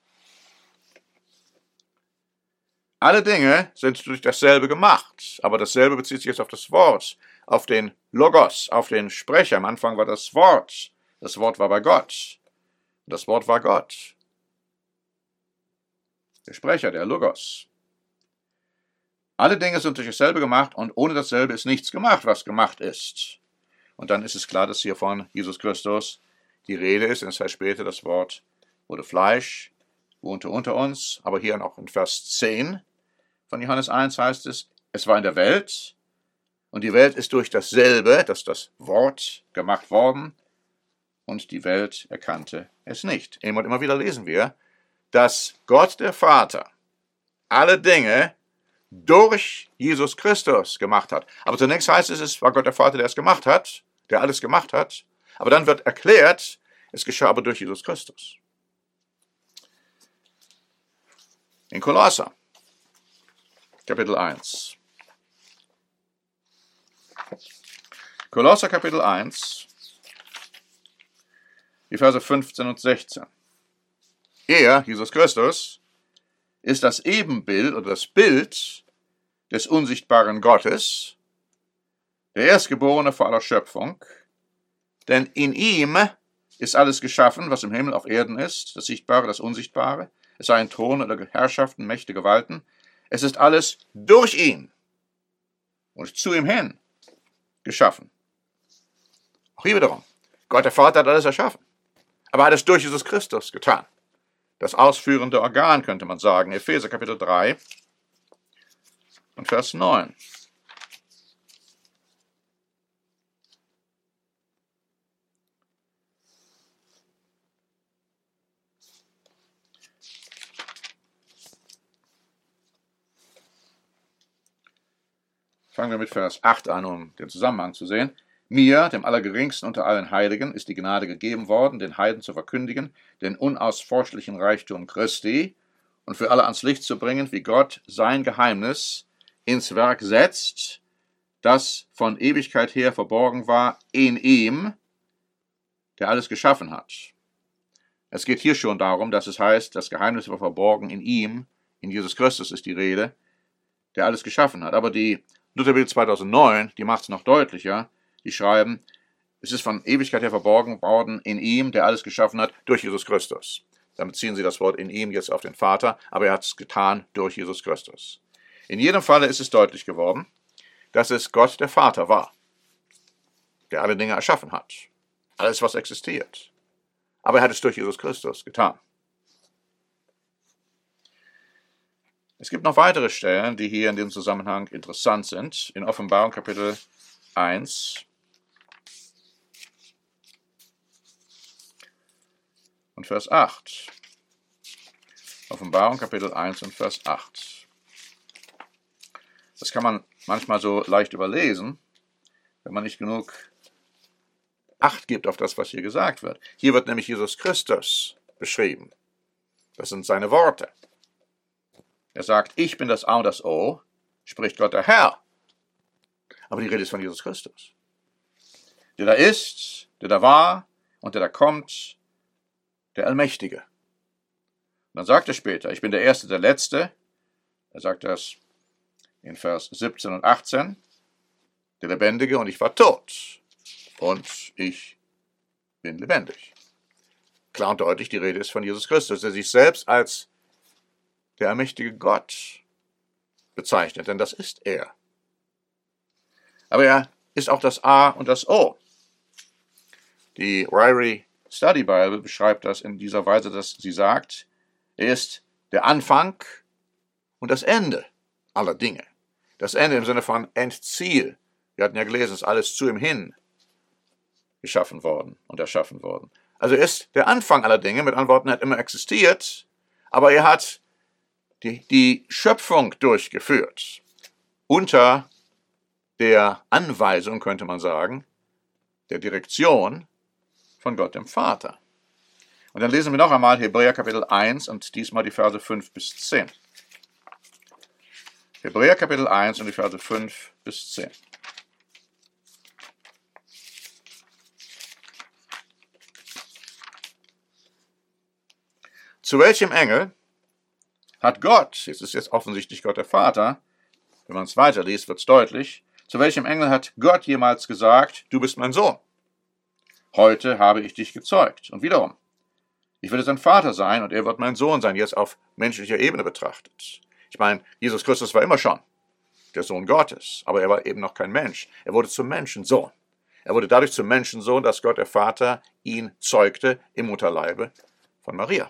Alle Dinge sind durch dasselbe gemacht, aber dasselbe bezieht sich jetzt auf das Wort, auf den Logos, auf den Sprecher. Am Anfang war das Wort war bei Gott, und das Wort war Gott. Der Sprecher, der Logos. Alle Dinge sind durch dasselbe gemacht und ohne dasselbe ist nichts gemacht, was gemacht ist. Und dann ist es klar, dass hier von Jesus Christus die Rede ist. Und es heißt später, das Wort wurde Fleisch, wohnte unter uns. Aber hier noch in Vers 10 von Johannes 1 heißt es, es war in der Welt und die Welt ist durch dasselbe, das Wort, gemacht worden und die Welt erkannte es nicht. Immer und immer wieder lesen wir, dass Gott der Vater alle Dinge durch Jesus Christus gemacht hat. Aber zunächst heißt es war Gott der Vater, der es gemacht hat, der alles gemacht hat. Aber dann wird erklärt, es geschah aber durch Jesus Christus. In Kolosser, Kapitel 1. Kolosser, Kapitel 1, die Verse 15 und 16. Er, Jesus Christus, ist das Ebenbild oder das Bild des unsichtbaren Gottes, der Erstgeborene vor aller Schöpfung, denn in ihm ist alles geschaffen, was im Himmel auf Erden ist, das Sichtbare, das Unsichtbare, es seien Throne oder Herrschaften, Mächte, Gewalten, es ist alles durch ihn und zu ihm hin geschaffen. Auch hier wiederum, Gott der Vater hat alles erschaffen, aber hat es durch Jesus Christus getan. Das ausführende Organ, könnte man sagen. Epheser Kapitel 3 und Vers 9. Fangen wir mit Vers 8 an, um den Zusammenhang zu sehen. Mir, dem Allergeringsten unter allen Heiligen, ist die Gnade gegeben worden, den Heiden zu verkündigen, den unausforschlichen Reichtum Christi und für alle ans Licht zu bringen, wie Gott sein Geheimnis ins Werk setzt, das von Ewigkeit her verborgen war in ihm, der alles geschaffen hat. Es geht hier schon darum, dass es heißt, das Geheimnis war verborgen in ihm, in Jesus Christus ist die Rede, der alles geschaffen hat. Aber die Lutherbibel 2009, die macht es noch deutlicher, die schreiben, es ist von Ewigkeit her verborgen worden in ihm, der alles geschaffen hat, durch Jesus Christus. Damit beziehen sie das Wort in ihm jetzt auf den Vater, aber er hat es getan durch Jesus Christus. In jedem Falle ist es deutlich geworden, dass es Gott der Vater war, der alle Dinge erschaffen hat. Alles, was existiert. Aber er hat es durch Jesus Christus getan. Es gibt noch weitere Stellen, die hier in dem Zusammenhang interessant sind. In Offenbarung Kapitel 1 und Vers 8. Offenbarung Kapitel 1 und Vers 8. Das kann man manchmal so leicht überlesen, wenn man nicht genug Acht gibt auf das, was hier gesagt wird. Hier wird nämlich Jesus Christus beschrieben. Das sind seine Worte. Er sagt, ich bin das A und das O, spricht Gott der Herr. Aber die Rede ist von Jesus Christus. Der da ist, der da war und der da kommt, der Allmächtige. Und dann sagt er später, ich bin der Erste, der Letzte. Er sagt das in Vers 17 und 18. Der Lebendige und ich war tot. Und ich bin lebendig. Klar und deutlich, die Rede ist von Jesus Christus, der sich selbst als der allmächtige Gott bezeichnet, denn das ist er. Aber er ist auch das A und das O. Die Ryrie Study Bible beschreibt das in dieser Weise, dass sie sagt, er ist der Anfang und das Ende aller Dinge. Das Ende im Sinne von Endziel. Wir hatten ja gelesen, es ist alles zu ihm hin geschaffen worden und erschaffen worden. Also er ist der Anfang aller Dinge, mit anderen Worten, er hat immer existiert, aber er hat die Schöpfung durchgeführt. Unter der Anweisung, könnte man sagen, der Direktion von Gott dem Vater. Und dann lesen wir noch einmal Hebräer Kapitel 1 und diesmal die Verse 5 bis 10. Hebräer Kapitel 1 und die Verse 5 bis 10. Zu welchem Engel hat Gott, jetzt ist jetzt offensichtlich Gott der Vater, wenn man es weiterliest, wird es deutlich, zu welchem Engel hat Gott jemals gesagt, du bist mein Sohn? Heute habe ich dich gezeugt. Und wiederum, ich werde sein Vater sein und er wird mein Sohn sein, jetzt auf menschlicher Ebene betrachtet. Ich meine, Jesus Christus war immer schon der Sohn Gottes, aber er war eben noch kein Mensch. Er wurde zum Menschensohn. Er wurde dadurch zum Menschensohn, dass Gott der Vater ihn zeugte im Mutterleibe von Maria.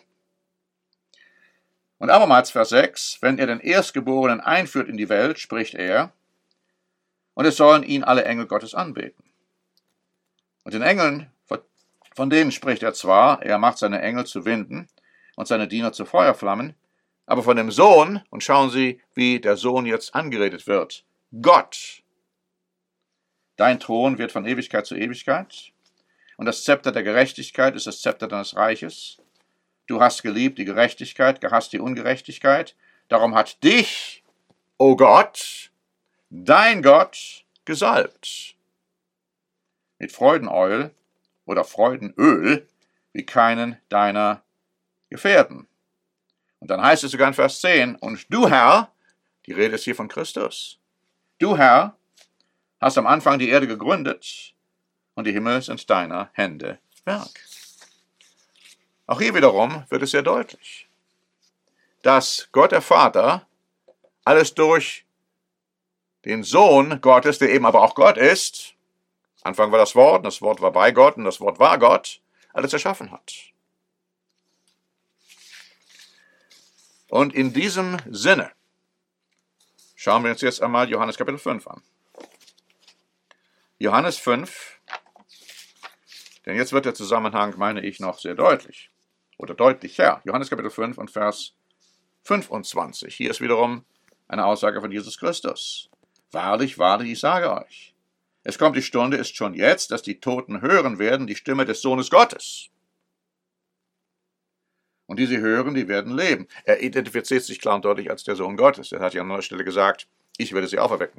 Und abermals Vers 6, wenn er den Erstgeborenen einführt in die Welt, spricht er, und es sollen ihn alle Engel Gottes anbeten. Und den Engeln, von denen spricht er zwar, er macht seine Engel zu Winden und seine Diener zu Feuerflammen, aber von dem Sohn, und schauen Sie, wie der Sohn jetzt angeredet wird, Gott. Dein Thron wird von Ewigkeit zu Ewigkeit, und das Zepter der Gerechtigkeit ist das Zepter deines Reiches. Du hast geliebt die Gerechtigkeit, gehasst die Ungerechtigkeit. Darum hat dich, o Gott, dein Gott, gesalbt. Mit Freudenöl oder Freudenöl wie keinen deiner Gefährten. Und dann heißt es sogar in Vers 10, und du, Herr, die Rede ist hier von Christus, du, Herr, hast am Anfang die Erde gegründet und die Himmel sind deiner Hände Werk. Auch hier wiederum wird es sehr deutlich, dass Gott der Vater alles durch den Sohn Gottes, der eben aber auch Gott ist, Anfang war das Wort, und das Wort war bei Gott, und das Wort war Gott, alles erschaffen hat. Und in diesem Sinne schauen wir uns jetzt einmal Johannes Kapitel 5 an. Johannes 5, denn jetzt wird der Zusammenhang, meine ich, noch sehr deutlich. Oder deutlicher. Johannes Kapitel 5 und Vers 25. Hier ist wiederum eine Aussage von Jesus Christus. Wahrlich, wahrlich, ich sage euch, es kommt die Stunde, ist schon jetzt, dass die Toten hören werden die Stimme des Sohnes Gottes. Und die sie hören, die werden leben. Er identifiziert sich klar und deutlich als der Sohn Gottes. Er hat ja an anderer Stelle gesagt, ich werde sie auferwecken.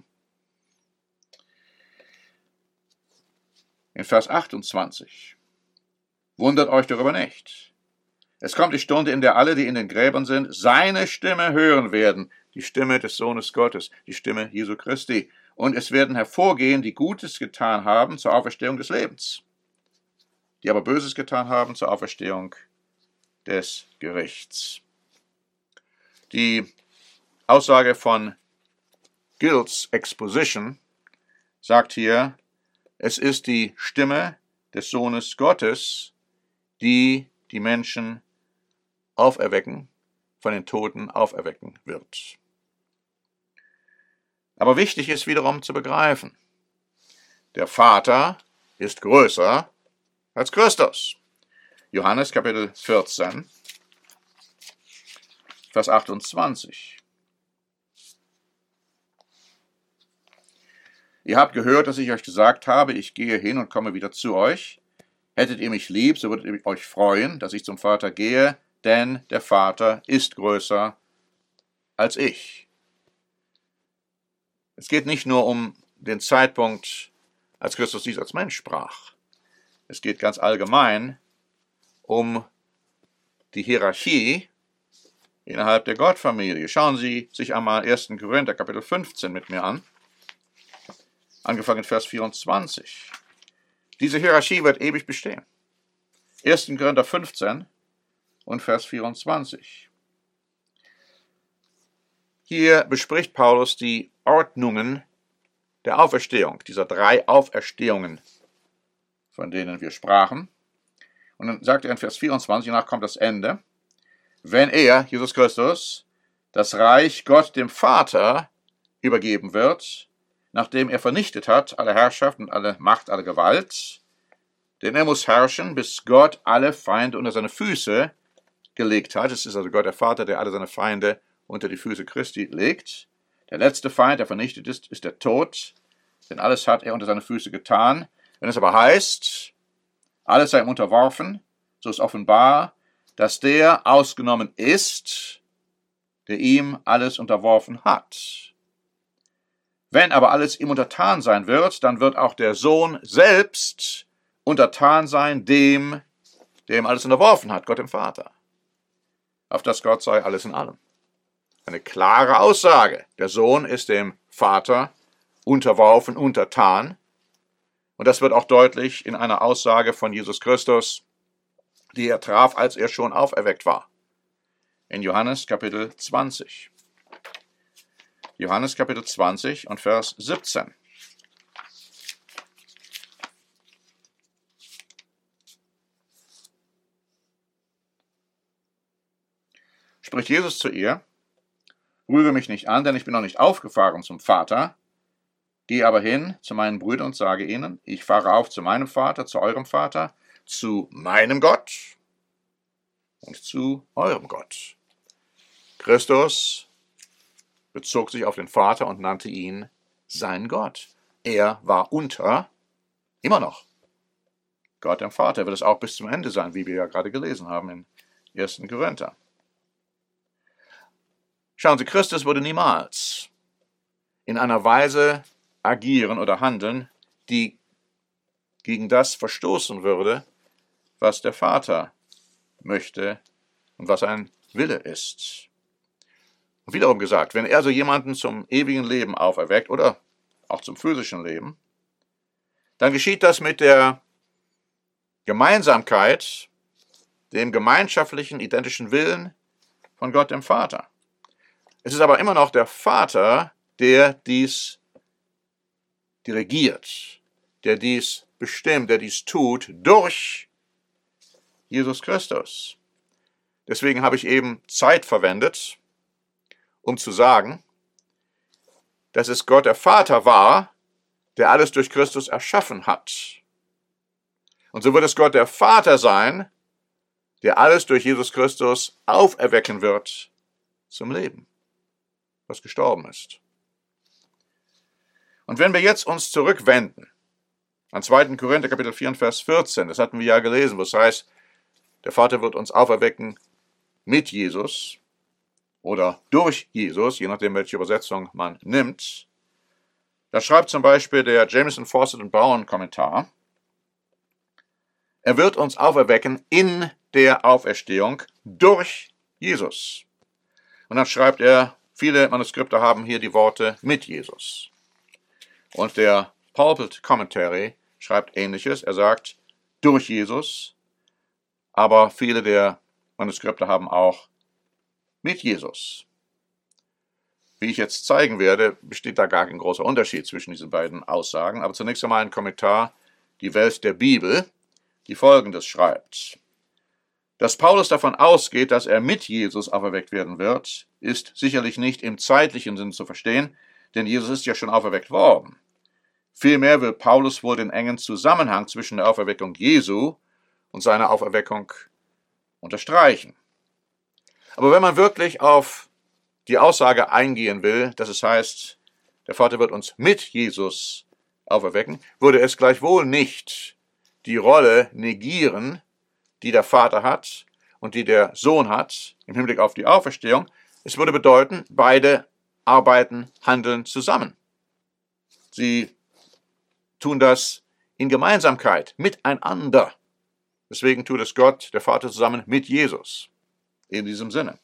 In Vers 28. Wundert euch darüber nicht. Es kommt die Stunde, in der alle, die in den Gräbern sind, seine Stimme hören werden. Die Stimme des Sohnes Gottes, die Stimme Jesu Christi. Und es werden hervorgehen, die Gutes getan haben zur Auferstehung des Lebens, die aber Böses getan haben zur Auferstehung des Gerichts. Die Aussage von Gills Exposition sagt hier, es ist die Stimme des Sohnes Gottes, die die Menschen auferwecken, von den Toten auferwecken wird. Aber wichtig ist wiederum zu begreifen, der Vater ist größer als Christus. Johannes Kapitel 14, Vers 28. Ihr habt gehört, dass ich euch gesagt habe, ich gehe hin und komme wieder zu euch. Hättet ihr mich lieb, so würdet ihr euch freuen, dass ich zum Vater gehe, denn der Vater ist größer als ich. Es geht nicht nur um den Zeitpunkt, als Christus dies als Mensch sprach. Es geht ganz allgemein um die Hierarchie innerhalb der Gottfamilie. Schauen Sie sich einmal 1. Korinther Kapitel 15 mit mir an, angefangen in Vers 24. Diese Hierarchie wird ewig bestehen. 1. Korinther 15 und Vers 24. Hier bespricht Paulus die Ordnungen der Auferstehung, dieser 3 Auferstehungen, von denen wir sprachen. Und dann sagt er in Vers 24, danach kommt das Ende, wenn er, Jesus Christus, das Reich Gott dem Vater übergeben wird, nachdem er vernichtet hat alle Herrschaft und alle Macht, alle Gewalt, denn er muss herrschen, bis Gott alle Feinde unter seine Füße gelegt hat. Es ist also Gott der Vater, der alle seine Feinde unter die Füße Christi legt. Der letzte Feind, der vernichtet ist, ist der Tod, denn alles hat er unter seine Füße getan. Wenn es aber heißt, alles sei ihm unterworfen, so ist offenbar, dass der ausgenommen ist, der ihm alles unterworfen hat. Wenn aber alles ihm untertan sein wird, dann wird auch der Sohn selbst untertan sein dem, der ihm alles unterworfen hat, Gott dem Vater. Auf das Gott sei alles in allem. Eine klare Aussage. Der Sohn ist dem Vater unterworfen, untertan. Und das wird auch deutlich in einer Aussage von Jesus Christus, die er traf, als er schon auferweckt war. In Johannes Kapitel 20. Johannes Kapitel 20 und Vers 17. Spricht Jesus zu ihr, rühre mich nicht an, denn ich bin noch nicht aufgefahren zum Vater. Geh aber hin zu meinen Brüdern und sage ihnen, ich fahre auf zu meinem Vater, zu eurem Vater, zu meinem Gott und zu eurem Gott. Christus bezog sich auf den Vater und nannte ihn sein Gott. Er war immer noch, Gott dem Vater. Er wird es auch bis zum Ende sein, wie wir ja gerade gelesen haben in 1. Korinther. Schauen Sie, Christus würde niemals in einer Weise agieren oder handeln, die gegen das verstoßen würde, was der Vater möchte und was ein Wille ist. Und wiederum gesagt, wenn er so jemanden zum ewigen Leben auferweckt oder auch zum physischen Leben, dann geschieht das mit der Gemeinsamkeit, dem gemeinschaftlichen, identischen Willen von Gott dem Vater. Es ist aber immer noch der Vater, der dies dirigiert, der dies bestimmt, der dies tut durch Jesus Christus. Deswegen habe ich eben Zeit verwendet, um zu sagen, dass es Gott der Vater war, der alles durch Christus erschaffen hat. Und so wird es Gott der Vater sein, der alles durch Jesus Christus auferwecken wird zum Leben, was gestorben ist. Und wenn wir jetzt uns zurückwenden an 2. Korinther Kapitel 4 und Vers 14, das hatten wir ja gelesen, wo es heißt, der Vater wird uns auferwecken mit Jesus oder durch Jesus, je nachdem, welche Übersetzung man nimmt. Da schreibt zum Beispiel der Jameson, Fawcett und Bowen Kommentar: Er wird uns auferwecken in der Auferstehung durch Jesus. Und dann schreibt er, viele Manuskripte haben hier die Worte mit Jesus. Und der Pulpit Commentary schreibt Ähnliches. Er sagt durch Jesus, aber viele der Manuskripte haben auch mit Jesus. Wie ich jetzt zeigen werde, besteht da gar kein großer Unterschied zwischen diesen beiden Aussagen. Aber zunächst einmal ein Kommentar, die Welt der Bibel, die Folgendes schreibt: Dass Paulus davon ausgeht, dass er mit Jesus auferweckt werden wird, ist sicherlich nicht im zeitlichen Sinn zu verstehen, denn Jesus ist ja schon auferweckt worden. Vielmehr will Paulus wohl den engen Zusammenhang zwischen der Auferweckung Jesu und seiner Auferweckung unterstreichen. Aber wenn man wirklich auf die Aussage eingehen will, dass es heißt, der Vater wird uns mit Jesus auferwecken, würde es gleichwohl nicht die Rolle negieren, die der Vater hat und die der Sohn hat im Hinblick auf die Auferstehung. Es würde bedeuten, beide arbeiten, handeln zusammen. Sie tun das in Gemeinsamkeit, miteinander. Deswegen tut es Gott, der Vater, zusammen mit Jesus. In diesem Sinne.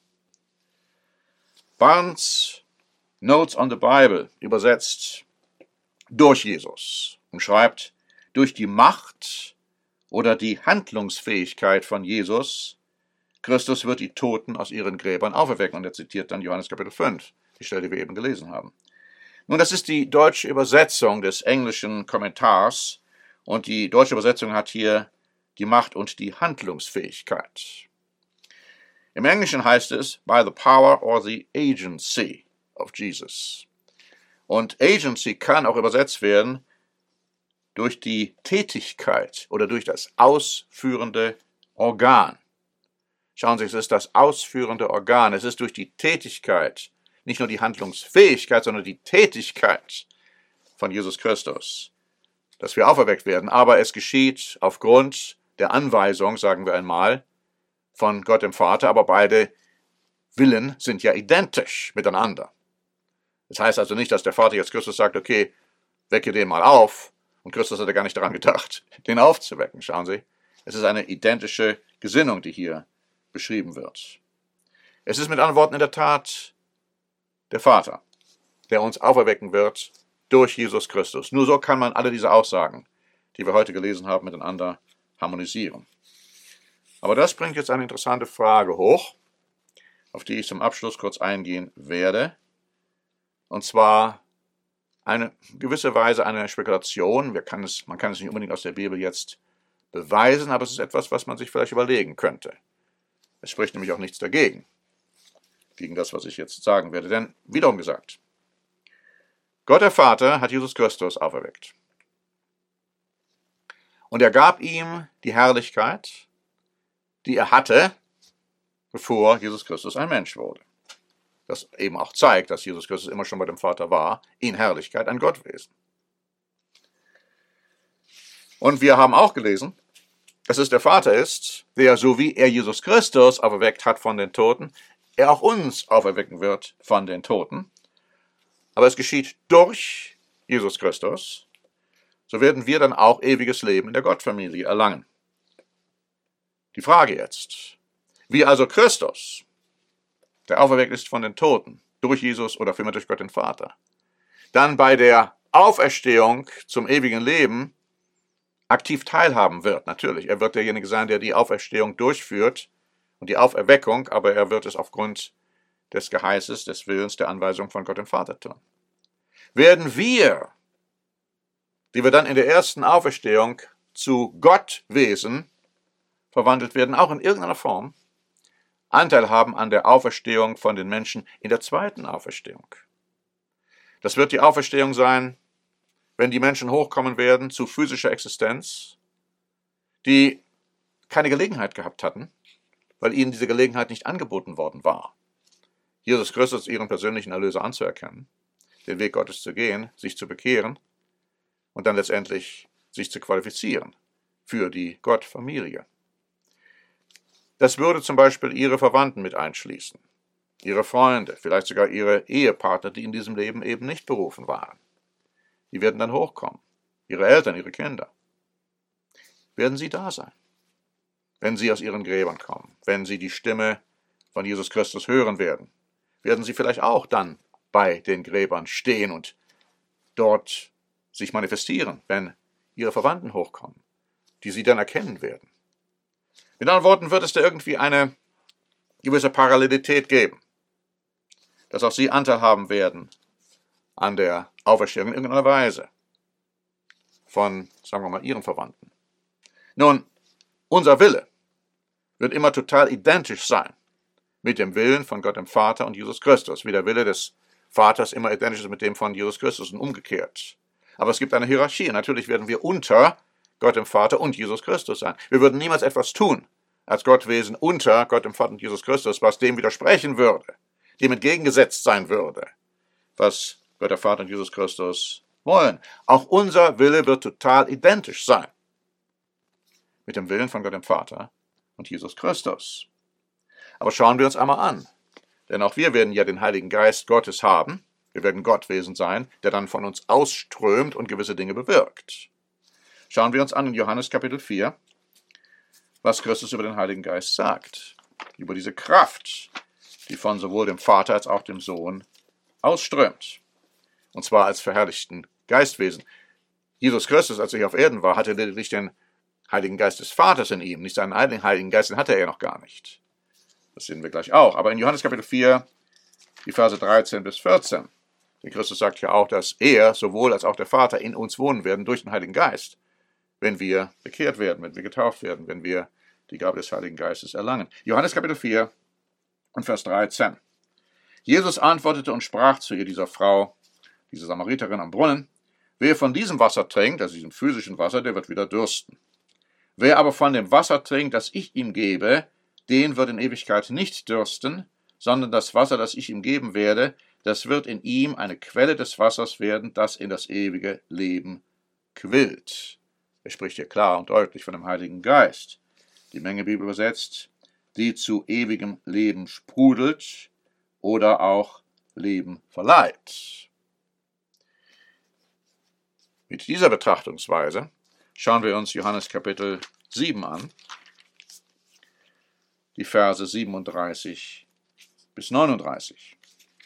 Barnes Notes on the Bible übersetzt durch Jesus und schreibt: Durch die Macht oder die Handlungsfähigkeit von Jesus Christus wird die Toten aus ihren Gräbern auferwecken. Und er zitiert dann Johannes Kapitel 5, die Stelle, die wir eben gelesen haben. Nun, das ist die deutsche Übersetzung des englischen Kommentars. Und die deutsche Übersetzung hat hier die Macht und die Handlungsfähigkeit. Im Englischen heißt es by the power or the agency of Jesus. Und Agency kann auch übersetzt werden durch die Tätigkeit oder durch das ausführende Organ. Schauen Sie, es ist das ausführende Organ. Es ist durch die Tätigkeit, nicht nur die Handlungsfähigkeit, sondern die Tätigkeit von Jesus Christus, dass wir auferweckt werden. Aber es geschieht aufgrund der Anweisung, sagen wir einmal, von Gott dem Vater, aber beide Willen sind ja identisch miteinander. Das heißt also nicht, dass der Vater jetzt Christus sagt, okay, wecke den mal auf, und Christus hat ja gar nicht daran gedacht, den aufzuwecken, schauen Sie. Es ist eine identische Gesinnung, die hier beschrieben wird. Es ist mit anderen Worten in der Tat der Vater, der uns auferwecken wird durch Jesus Christus. Nur so kann man alle diese Aussagen, die wir heute gelesen haben, miteinander harmonisieren. Aber das bringt jetzt eine interessante Frage hoch, auf die ich zum Abschluss kurz eingehen werde. Und zwar eine gewisse Weise eine Spekulation. Man kann es nicht unbedingt aus der Bibel jetzt beweisen, aber es ist etwas, was man sich vielleicht überlegen könnte. Es spricht nämlich auch nichts dagegen, gegen das, was ich jetzt sagen werde. Denn, wiederum gesagt, Gott der Vater hat Jesus Christus auferweckt. Und er gab ihm die Herrlichkeit, die er hatte, bevor Jesus Christus ein Mensch wurde. Das eben auch zeigt, dass Jesus Christus immer schon bei dem Vater war, in Herrlichkeit ein Gottwesen. Und wir haben auch gelesen, dass es der Vater ist, der, so wie er Jesus Christus auferweckt hat von den Toten, er auch uns auferwecken wird von den Toten. Aber es geschieht durch Jesus Christus, so werden wir dann auch ewiges Leben in der Gottfamilie erlangen. Die Frage jetzt, wie also Christus, der auferweckt ist von den Toten, durch Jesus oder vielmehr durch Gott den Vater, dann bei der Auferstehung zum ewigen Leben aktiv teilhaben wird. Natürlich, er wird derjenige sein, der die Auferstehung durchführt und die Auferweckung, aber er wird es aufgrund des Geheißes, des Willens, der Anweisung von Gott dem Vater tun. Werden wir, die wir dann in der ersten Auferstehung zu Gottwesen verwandelt werden, auch in irgendeiner Form, Anteil haben an der Auferstehung von den Menschen in der zweiten Auferstehung. Das wird die Auferstehung sein, wenn die Menschen hochkommen werden zu physischer Existenz, die keine Gelegenheit gehabt hatten, weil ihnen diese Gelegenheit nicht angeboten worden war, Jesus Christus, ihren persönlichen Erlöser, anzuerkennen, den Weg Gottes zu gehen, sich zu bekehren und dann letztendlich sich zu qualifizieren für die Gottfamilie. Das würde zum Beispiel Ihre Verwandten mit einschließen, Ihre Freunde, vielleicht sogar Ihre Ehepartner, die in diesem Leben eben nicht berufen waren. Die werden dann hochkommen. Ihre Eltern, Ihre Kinder. Werden Sie da sein? Wenn Sie aus Ihren Gräbern kommen, wenn Sie die Stimme von Jesus Christus hören werden, werden Sie vielleicht auch dann bei den Gräbern stehen und dort sich manifestieren, wenn Ihre Verwandten hochkommen, die Sie dann erkennen werden. Mit anderen Worten, wird es da irgendwie eine gewisse Parallelität geben, dass auch Sie Anteil haben werden an der Auferstehung in irgendeiner Weise von, sagen wir mal, Ihren Verwandten. Nun, unser Wille wird immer total identisch sein mit dem Willen von Gott dem Vater und Jesus Christus, wie der Wille des Vaters immer identisch ist mit dem von Jesus Christus und umgekehrt. Aber es gibt eine Hierarchie. Natürlich werden wir unter Gott dem Vater und Jesus Christus sein. Wir würden niemals etwas tun als Gottwesen unter Gott dem Vater und Jesus Christus, was dem widersprechen würde, dem entgegengesetzt sein würde, was Gott der Vater und Jesus Christus wollen. Auch unser Wille wird total identisch sein mit dem Willen von Gott dem Vater und Jesus Christus. Aber schauen wir uns einmal an, denn auch wir werden ja den Heiligen Geist Gottes haben, wir werden Gottwesen sein, der dann von uns ausströmt und gewisse Dinge bewirkt. Schauen wir uns an in Johannes Kapitel 4, was Christus über den Heiligen Geist sagt, über diese Kraft, die von sowohl dem Vater als auch dem Sohn ausströmt, und zwar als verherrlichten Geistwesen. Jesus Christus, als er hier auf Erden war, hatte lediglich den Heiligen Geist des Vaters in ihm, nicht seinen eigenen Heiligen Geist, den hatte er ja noch gar nicht. Das sehen wir gleich auch. Aber in Johannes Kapitel 4, die Verse 13 bis 14, denn Christus sagt ja auch, dass er sowohl als auch der Vater in uns wohnen werden durch den Heiligen Geist, wenn wir bekehrt werden, wenn wir getauft werden, wenn wir die Gabe des Heiligen Geistes erlangen. Johannes Kapitel 4 und Vers 13. Jesus antwortete und sprach zu ihr, dieser Frau, dieser Samariterin am Brunnen: Wer von diesem Wasser trinkt, also diesem physischen Wasser, der wird wieder dürsten. Wer aber von dem Wasser trinkt, das ich ihm gebe, den wird in Ewigkeit nicht dürsten, sondern das Wasser, das ich ihm geben werde, das wird in ihm eine Quelle des Wassers werden, das in das ewige Leben quillt. Er spricht hier klar und deutlich von dem Heiligen Geist. Die Mengebibel übersetzt, die zu ewigem Leben sprudelt oder auch Leben verleiht. Mit dieser Betrachtungsweise schauen wir uns Johannes Kapitel 7 an, die Verse 37 bis 39.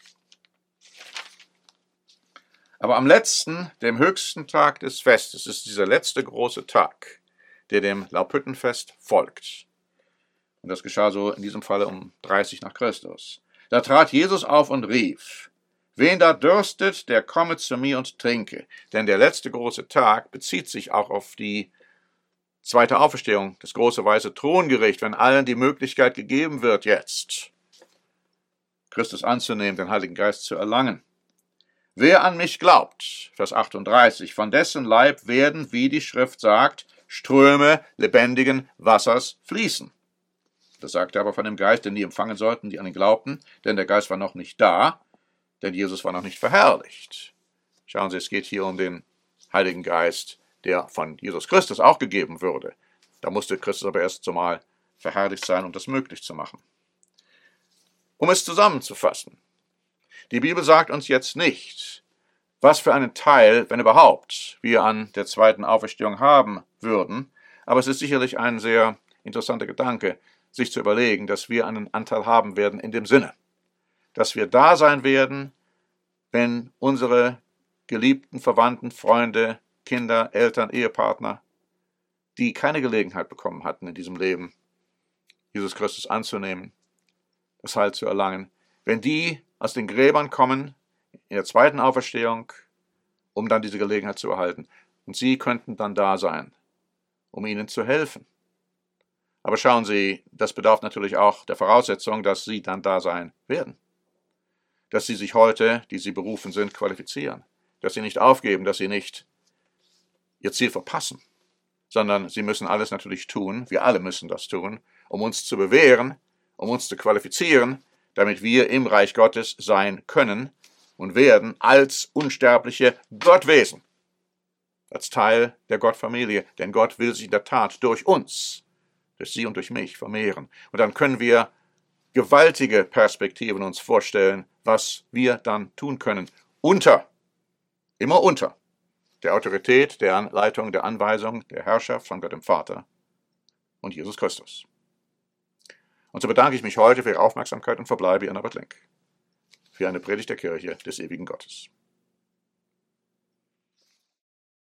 Aber am letzten, dem höchsten Tag des Festes, ist dieser letzte große Tag, der dem Laubhüttenfest folgt. Und das geschah so in diesem Falle um 30 nach Christus. Da trat Jesus auf und rief: Wen da dürstet, der komme zu mir und trinke. Denn der letzte große Tag bezieht sich auch auf die zweite Auferstehung, das große weiße Throngericht, wenn allen die Möglichkeit gegeben wird, jetzt Christus anzunehmen, den Heiligen Geist zu erlangen. Wer an mich glaubt, Vers 38, von dessen Leib werden, wie die Schrift sagt, Ströme lebendigen Wassers fließen. Das sagte er aber von dem Geist, den die empfangen sollten, die an ihn glaubten, denn der Geist war noch nicht da, denn Jesus war noch nicht verherrlicht. Schauen Sie, es geht hier um den Heiligen Geist, der von Jesus Christus auch gegeben würde. Da musste Christus aber erst zumal verherrlicht sein, um das möglich zu machen. Um es zusammenzufassen: Die Bibel sagt uns jetzt nicht, was für einen Teil, wenn überhaupt, wir an der zweiten Auferstehung haben würden, aber es ist sicherlich ein sehr interessanter Gedanke, sich zu überlegen, dass wir einen Anteil haben werden in dem Sinne, dass wir da sein werden, wenn unsere geliebten Verwandten, Freunde, Kinder, Eltern, Ehepartner, die keine Gelegenheit bekommen hatten in diesem Leben, Jesus Christus anzunehmen, das Heil zu erlangen, wenn die aus den Gräbern kommen in der zweiten Auferstehung, um dann diese Gelegenheit zu erhalten. Und sie könnten dann da sein, um ihnen zu helfen. Aber schauen Sie, das bedarf natürlich auch der Voraussetzung, dass Sie dann da sein werden. Dass Sie sich heute, die Sie berufen sind, qualifizieren. Dass Sie nicht aufgeben, dass Sie nicht Ihr Ziel verpassen, sondern Sie müssen alles natürlich tun, wir alle müssen das tun, um uns zu bewähren, um uns zu qualifizieren, damit wir im Reich Gottes sein können und werden als unsterbliche Gottwesen, als Teil der Gottfamilie. Denn Gott will sich in der Tat durch uns durch Sie und durch mich vermehren. Und dann können wir gewaltige Perspektiven uns vorstellen, was wir dann tun können. Immer unter der Autorität, der Anleitung, der Anweisung, der Herrschaft von Gott dem Vater und Jesus Christus. Und so bedanke ich mich heute für Ihre Aufmerksamkeit und verbleibe Ihr Norbert Link für eine Predigt der Kirche des ewigen Gottes.